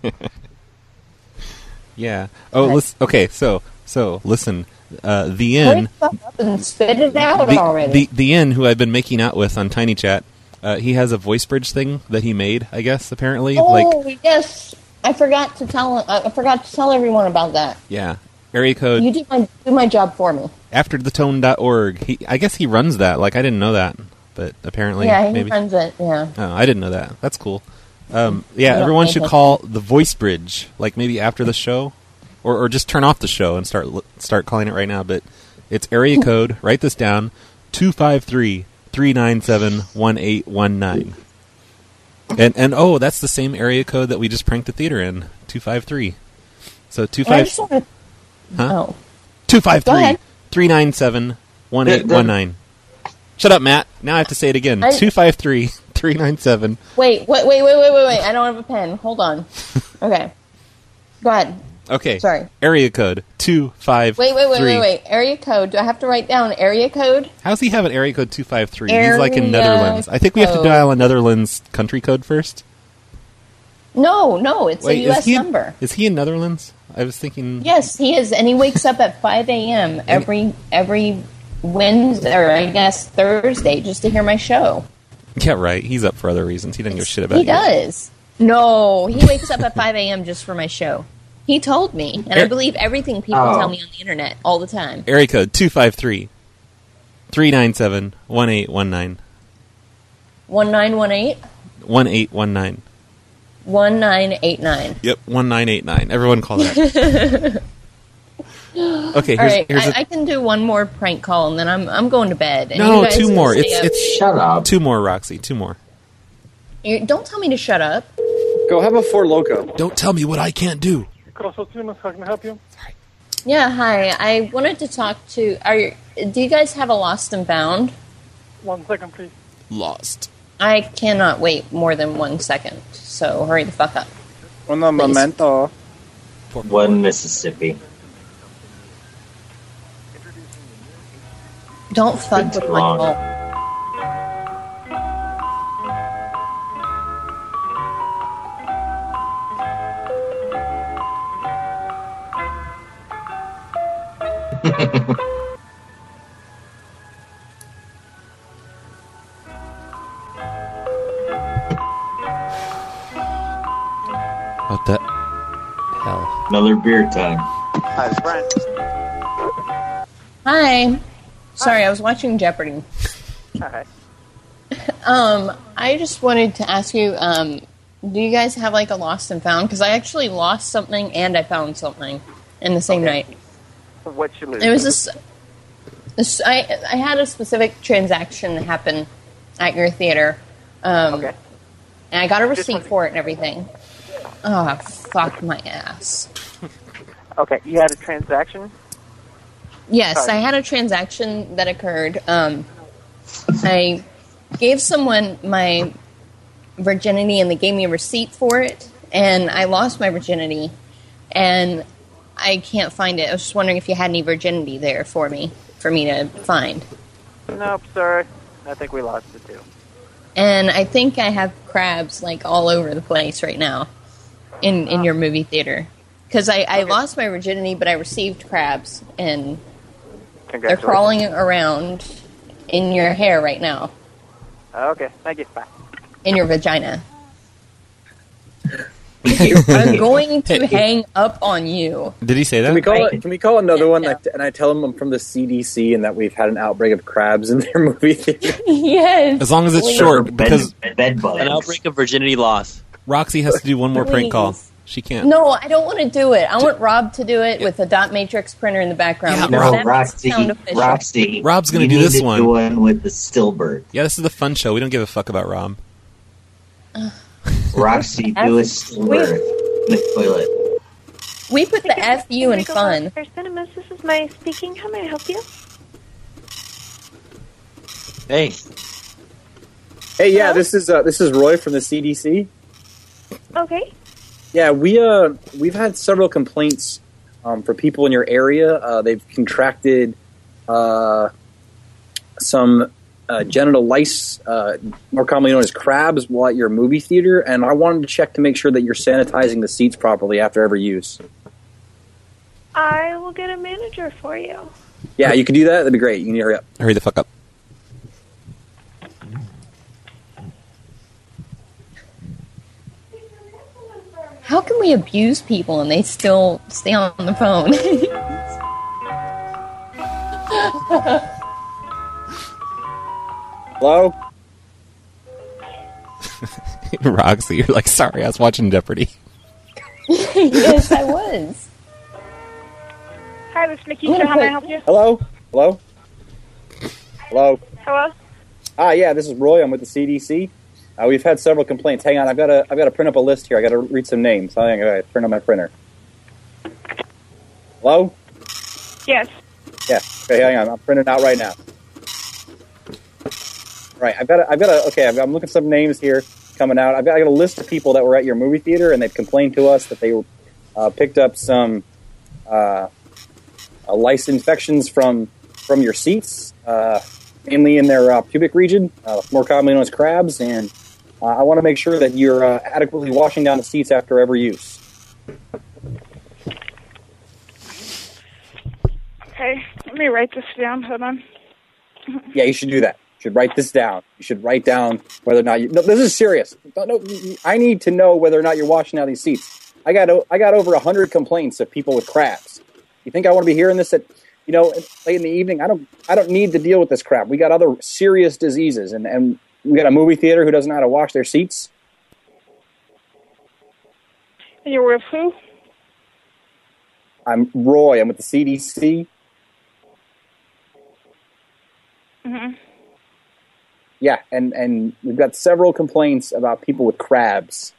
Yeah. Oh, What? listen, okay. So, so listen. Uh, the Hurry inn, the fuck up and spit it out the, already. the the inn who I've been making out with on Tiny Chat. Uh, he has a voice bridge thing that he made. I guess apparently, oh, like yes. I forgot to tell. I forgot to tell everyone about that. yeah, area code You do my do my job for me. after the tone dot org. He, I guess he runs that. Like I didn't know that, but apparently, yeah, he maybe. runs it. Yeah. Oh, I didn't know that. That's cool. Um, I yeah, don't everyone think should that's- call the voice bridge, like maybe after the show, or or just turn off the show and start start calling it right now. But it's area code. Write this down: two five three three nine seven one eight one nine. And and oh, that's the same area code that we just pranked the theater in. Two five three. So two I five. just wanna- Huh? Oh. Two five Go three ahead. three nine seven one eight one nine. Shut up, Matt. Now I have to say it again. I- Two five three three nine seven. Wait, wait, wait, wait, wait, wait, wait. I don't have a pen. Hold on. Okay. Go ahead. Okay. Sorry. Area code two five. Wait, wait, wait, three. wait, wait. Area code. Do I have to write down area code? How's he have an area code two five three? He's like in Area Netherlands. I think we have to code. dial a Netherlands country code first. No, no. It's Wait, a U S is he in- number. Is he in Netherlands? I was thinking. Yes, he is, and he wakes up at five a.m. every every Wednesday, or I guess Thursday, just to hear my show. Yeah, right. He's up for other reasons. He doesn't give a shit about He you. does. No, he wakes up at five a.m. just for my show. He told me, and I believe everything people Oh. tell me on the internet all the time. Area code two five three, three nine seven, one eight one nine. one nine one eight, one eight one nine. one nine eight nine. Yep, one nine eight nine. Everyone call that. Okay, All here's, right, here's I, a- I can do one more prank call, and then I'm I'm going to bed. And No, you guys two can more. stay It's up. it's Shut up. Two more, Roxy. Two more. You- don't tell me to shut up. Go have a Four Loco. Don't tell me what I can't do. Crossroads Cinemas, how can I help you? Yeah, hi. I wanted to talk to. Are you, do you guys have a Lost and Found? One second, please. Lost. I cannot wait more than one second, so hurry the fuck up. Un momento. One Mississippi. Don't fuck with my long. call. What the hell? Another beer time. Hi, it's Brent. Hi. Sorry, I was watching Jeopardy. Hi. Um, I just wanted to ask you, um, do you guys have like a lost and found? Because I actually lost something and I found something in the same night. What you lose? It was this. this I I had a specific transaction happen at your theater. Um, okay. And I got a receipt for it and everything. Oh, fuck my ass. Okay, you had a transaction? Yes, Sorry. I had a transaction that occurred. Um, I gave someone my virginity and they gave me a receipt for it, and I lost my virginity, and I can't find it. I was just wondering if you had any virginity there for me, for me to find. Nope, sorry. I think we lost it too. And I think I have crabs, like, all over the place right now in, in your movie theater. Because I, I lost my virginity, but I received crabs, and they're crawling around in your hair right now. Okay, thank you. Bye. In your vagina. I'm going to hang up on you. Did he say that? Can we call it? Can we call another one? That, and I tell them I'm from the C D C and that we've had an outbreak of crabs in their movie theater. Yes. As long as it's please. short, because bed bugs. An outbreak of virginity loss. Roxy has to do one more prank call. Please. She can't. No, I don't want to do it. I want Rob to do it with a dot matrix printer in the background. Yeah, because No, that makes it Roxy, sound official. Roxy. Rob's gonna you do need this to one. do one with the stillbird. Yeah, this is the fun show. We don't give a fuck about Rob. Roxy, do a stillbird in the toilet. We put the F U in fun. Cinemas, this is Maya speaking. How may I help you? Hey. Hey, yeah, this is uh, this is Roy from the C D C. Okay. Yeah, we uh we've had several complaints um, for people in your area. Uh, they've contracted uh, some uh, genital lice, uh, more commonly known as crabs, while at your movie theater. And I wanted to check to make sure that you're sanitizing the seats properly after every use. I will get a manager for you. Yeah, you can do that. That'd be great. You can hurry up. Hurry the fuck up. How can we abuse people and they still stay on the phone? Hello? Roxy, you're like, sorry, I was watching Jeopardy. Yes, I was. Hi, this is Nikki. I'm gonna How may I put- help you? Hello? Hello? Hello? Hello? Ah, yeah, this is Roy. I'm with the C D C. Uh, we've had several complaints. Hang on, I've got to I've got to print up a list here. I got to read some names. Hang on, I got to print on my printer. Hello? Yes. Yeah. Okay, hang on. I'm printing out right now. Right. I've got to, I've got to, okay, I've, I'm looking at some names here coming out. I've got, I got a list of people that were at your movie theater and they've complained to us that they uh, picked up some uh, uh, lice infections from from your seats, uh, mainly in their uh, pubic region, uh, more commonly known as crabs. And uh, I want to make sure that you're uh, adequately washing down the seats after every use. Okay, let me write this down. Hold on. Yeah, you should do that. You should write this down. You should write down whether or not you... No, this is serious. Don't, no, I need to know whether or not you're washing out these seats. I got o- I got over a hundred complaints of people with crabs. You think I want to be hearing this at you know late in the evening? I don't I don't need to deal with this crap. We got other serious diseases, and, and we got a movie theater who doesn't know how to wash their seats. And you're with who? I'm Roy. I'm with the C D C. Mm-hmm. Yeah, and, and we've got several complaints about people with crabs.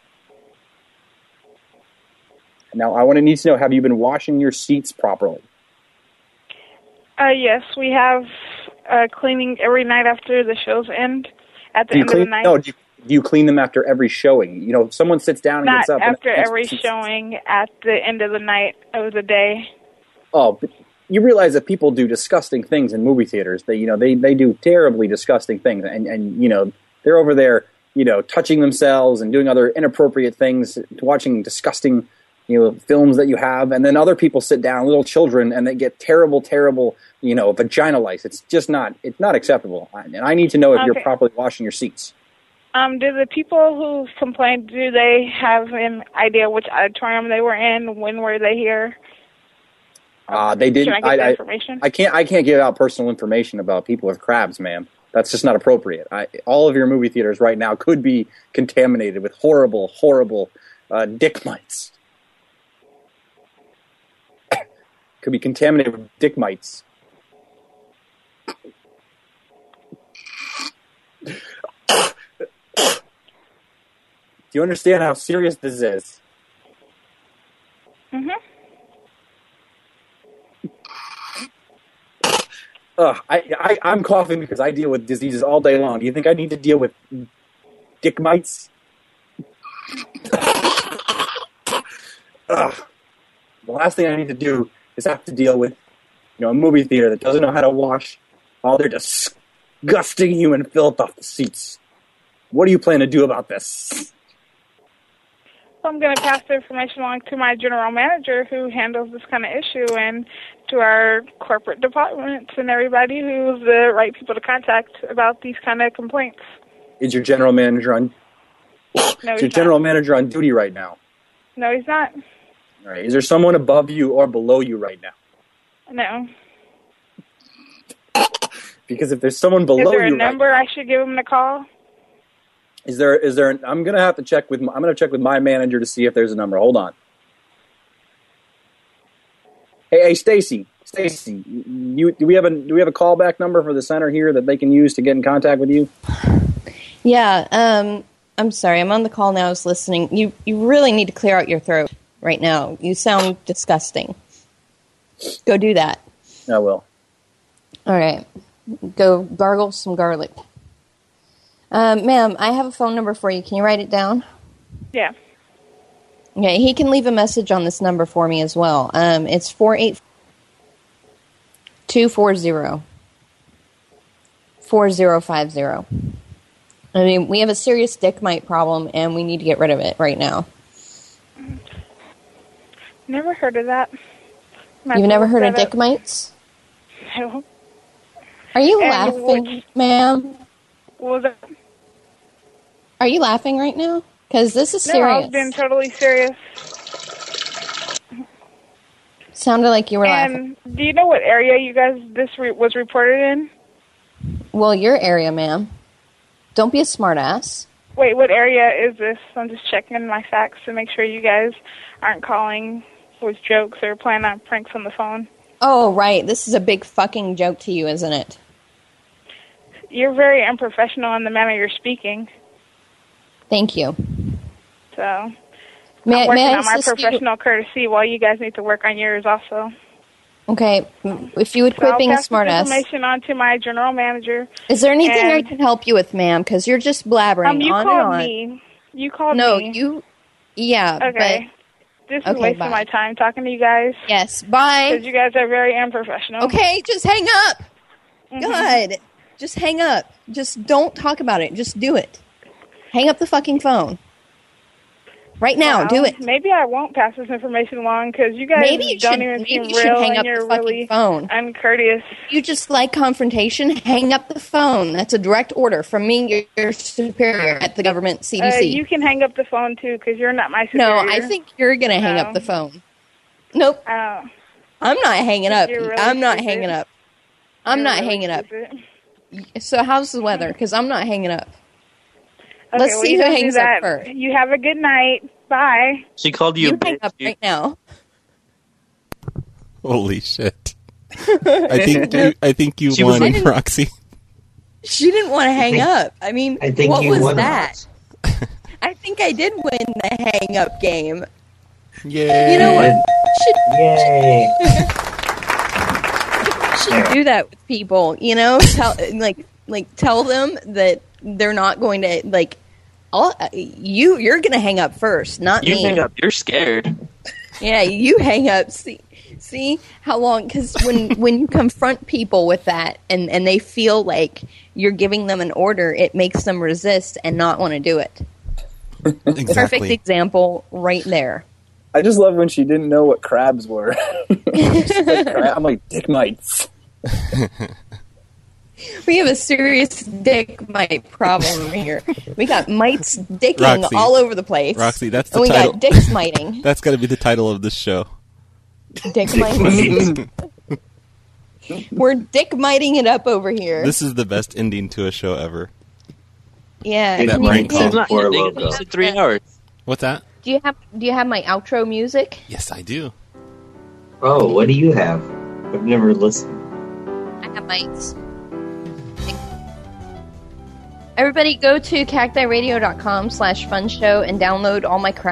Now, I want to need to know, have you been washing your seats properly? Uh, yes, we have uh, cleaning every night after the shows end. At the Do you end clean, of the night. No, do you, do you clean them after every showing? You know, if someone sits down and Not gets up... after and, every showing, at the end of the night of the day. Oh, but you realize that people do disgusting things in movie theaters. They, you know, they, they do terribly disgusting things, and, and you know, they're over there, you know, touching themselves and doing other inappropriate things, watching disgusting, you know, films that you have, and then other people sit down, little children, and they get terrible, terrible, you know, vagina lice. It's just not, it's not acceptable, and I need to know if Okay. you're properly washing your seats. Um, do the people who complained, do they have an idea which auditorium they were in? When were they here? Uh, they didn't. Can I get that I, information? I can't. I can't give out personal information about people with crabs, ma'am. That's just not appropriate. I, all of your movie theaters right now could be contaminated with horrible, horrible uh, dick mites. Could be contaminated with dick mites. Do you understand how serious this is? Mm-hmm. Ugh, I, I, I'm coughing because I deal with diseases all day long. Do you think I need to deal with dick mites? Ugh. The last thing I need to do is have to deal with, you know, a movie theater that doesn't know how to wash all their disgusting human filth off the seats. What do you plan to do about this? I'm going to pass the information along to my general manager who handles this kind of issue, and to our corporate departments and everybody who's the right people to contact about these kind of complaints. Is your general manager on? No, Is your he's general not. manager on duty right now? No, he's not. All right. Is there someone above you or below you right now? No. Because if there's someone Is below there a you, right, number I should give him a call? is there? Is there? An, I'm gonna have to check with. My, I'm gonna check with my manager to see if there's a number. Hold on. Hey, hey, Stacy, Stacy, you do we have a do we have a callback number for the center here that they can use to get in contact with you? Yeah, um, I'm sorry. I'm on the call now. I was listening. You you really need to clear out your throat right now. You sound disgusting. Go do that. I will. All right. Go gargle some garlic. Um, ma'am, I have a phone number for you. Can you write it down? Yeah. Okay, he can leave a message on this number for me as well. Um, it's four eight two four zero four zero five zero. I mean, we have a serious dick mite problem, and we need to get rid of it right now. Never heard of that. Might You've as never well heard look of that dick mites? up. No. Are you And laughing, which- ma'am? What was that? Are you laughing right now? Because this is No, serious. I've been totally serious. Sounded like you were laughing. And do you know what area you guys this re- was reported in? Well, your area, ma'am. Don't be a smartass. Wait, what area is this? I'm just checking my facts to make sure you guys aren't calling with jokes or planning on pranks on the phone. Oh, right. This is a big fucking joke to you, isn't it? You're very unprofessional in the manner you're speaking. Thank you. So May, I'm working may I on my assist you? professional courtesy while you guys need to work on yours also. Okay, if you would So quit I'll being a pass this smartass. information on to my general manager. Is there anything I and- can help you with, ma'am? Because you're just blabbering Um, you on called and on. me. You called no, me. you. Yeah, Okay. This is Okay, wasting bye. my time talking to you guys. Yes, bye. Because you guys are very unprofessional. but okay, just hang up. Mhm. God, just hang up. Just don't talk about it. Just do it. Hang up the fucking phone. Right now, Well, do it. Maybe I won't pass this information along because you guys Maybe you don't should- even maybe seem you should real hang and up the you're fucking really phone. uncourteous. You just like confrontation, hang up the phone. That's a direct order from me, your superior at the government C D C. Uh, you can hang up the phone too because you're not my superior. No, I think you're going to hang No. up the phone. Nope. Oh. I'm not hanging up. You're really I'm not stupid. hanging up. I'm You're not really hanging up. stupid. So how's the weather? Because I'm not hanging up. Okay, Let's well, see you who don't do hangs that. up first. You have a good night. Bye. She called you, You a hang bitch. up right now. Holy shit! I think you, I think you She was won, like- Roxy. She didn't want to hang up. I mean, I think what you was won that? I think I did win the hang up game. Yay! You know what? Should, Yay! should do that with people. You know, tell like like tell them that they're not going to like. I'll, you you're going to hang up first, not You me. hang up. You're scared. Yeah, you hang up. See, see how long? Because when when you confront people with that, and and they feel like you're giving them an order, it makes them resist and not want to do it. Exactly. Perfect example, right there. I just love when she didn't know what crabs were. She's like, "Crab?" I'm like, dick mites. We have a serious dick mite problem here. We got mites dicking Roxy. all over the place. Roxy, that's the and we title. got dicks miting. That's got to be the title of this show. Dick miting. We're dick miting it up over here. This is the best ending to a show ever. Yeah. That Can you- prank can call. you- For a They logo. lasted three hours. What's that? Do you have Do you have my outro music? Yes, I do. Oh, what do you have? I've never listened. I have mites. Everybody go to cacti radio dot com slash fun show and download all my crap.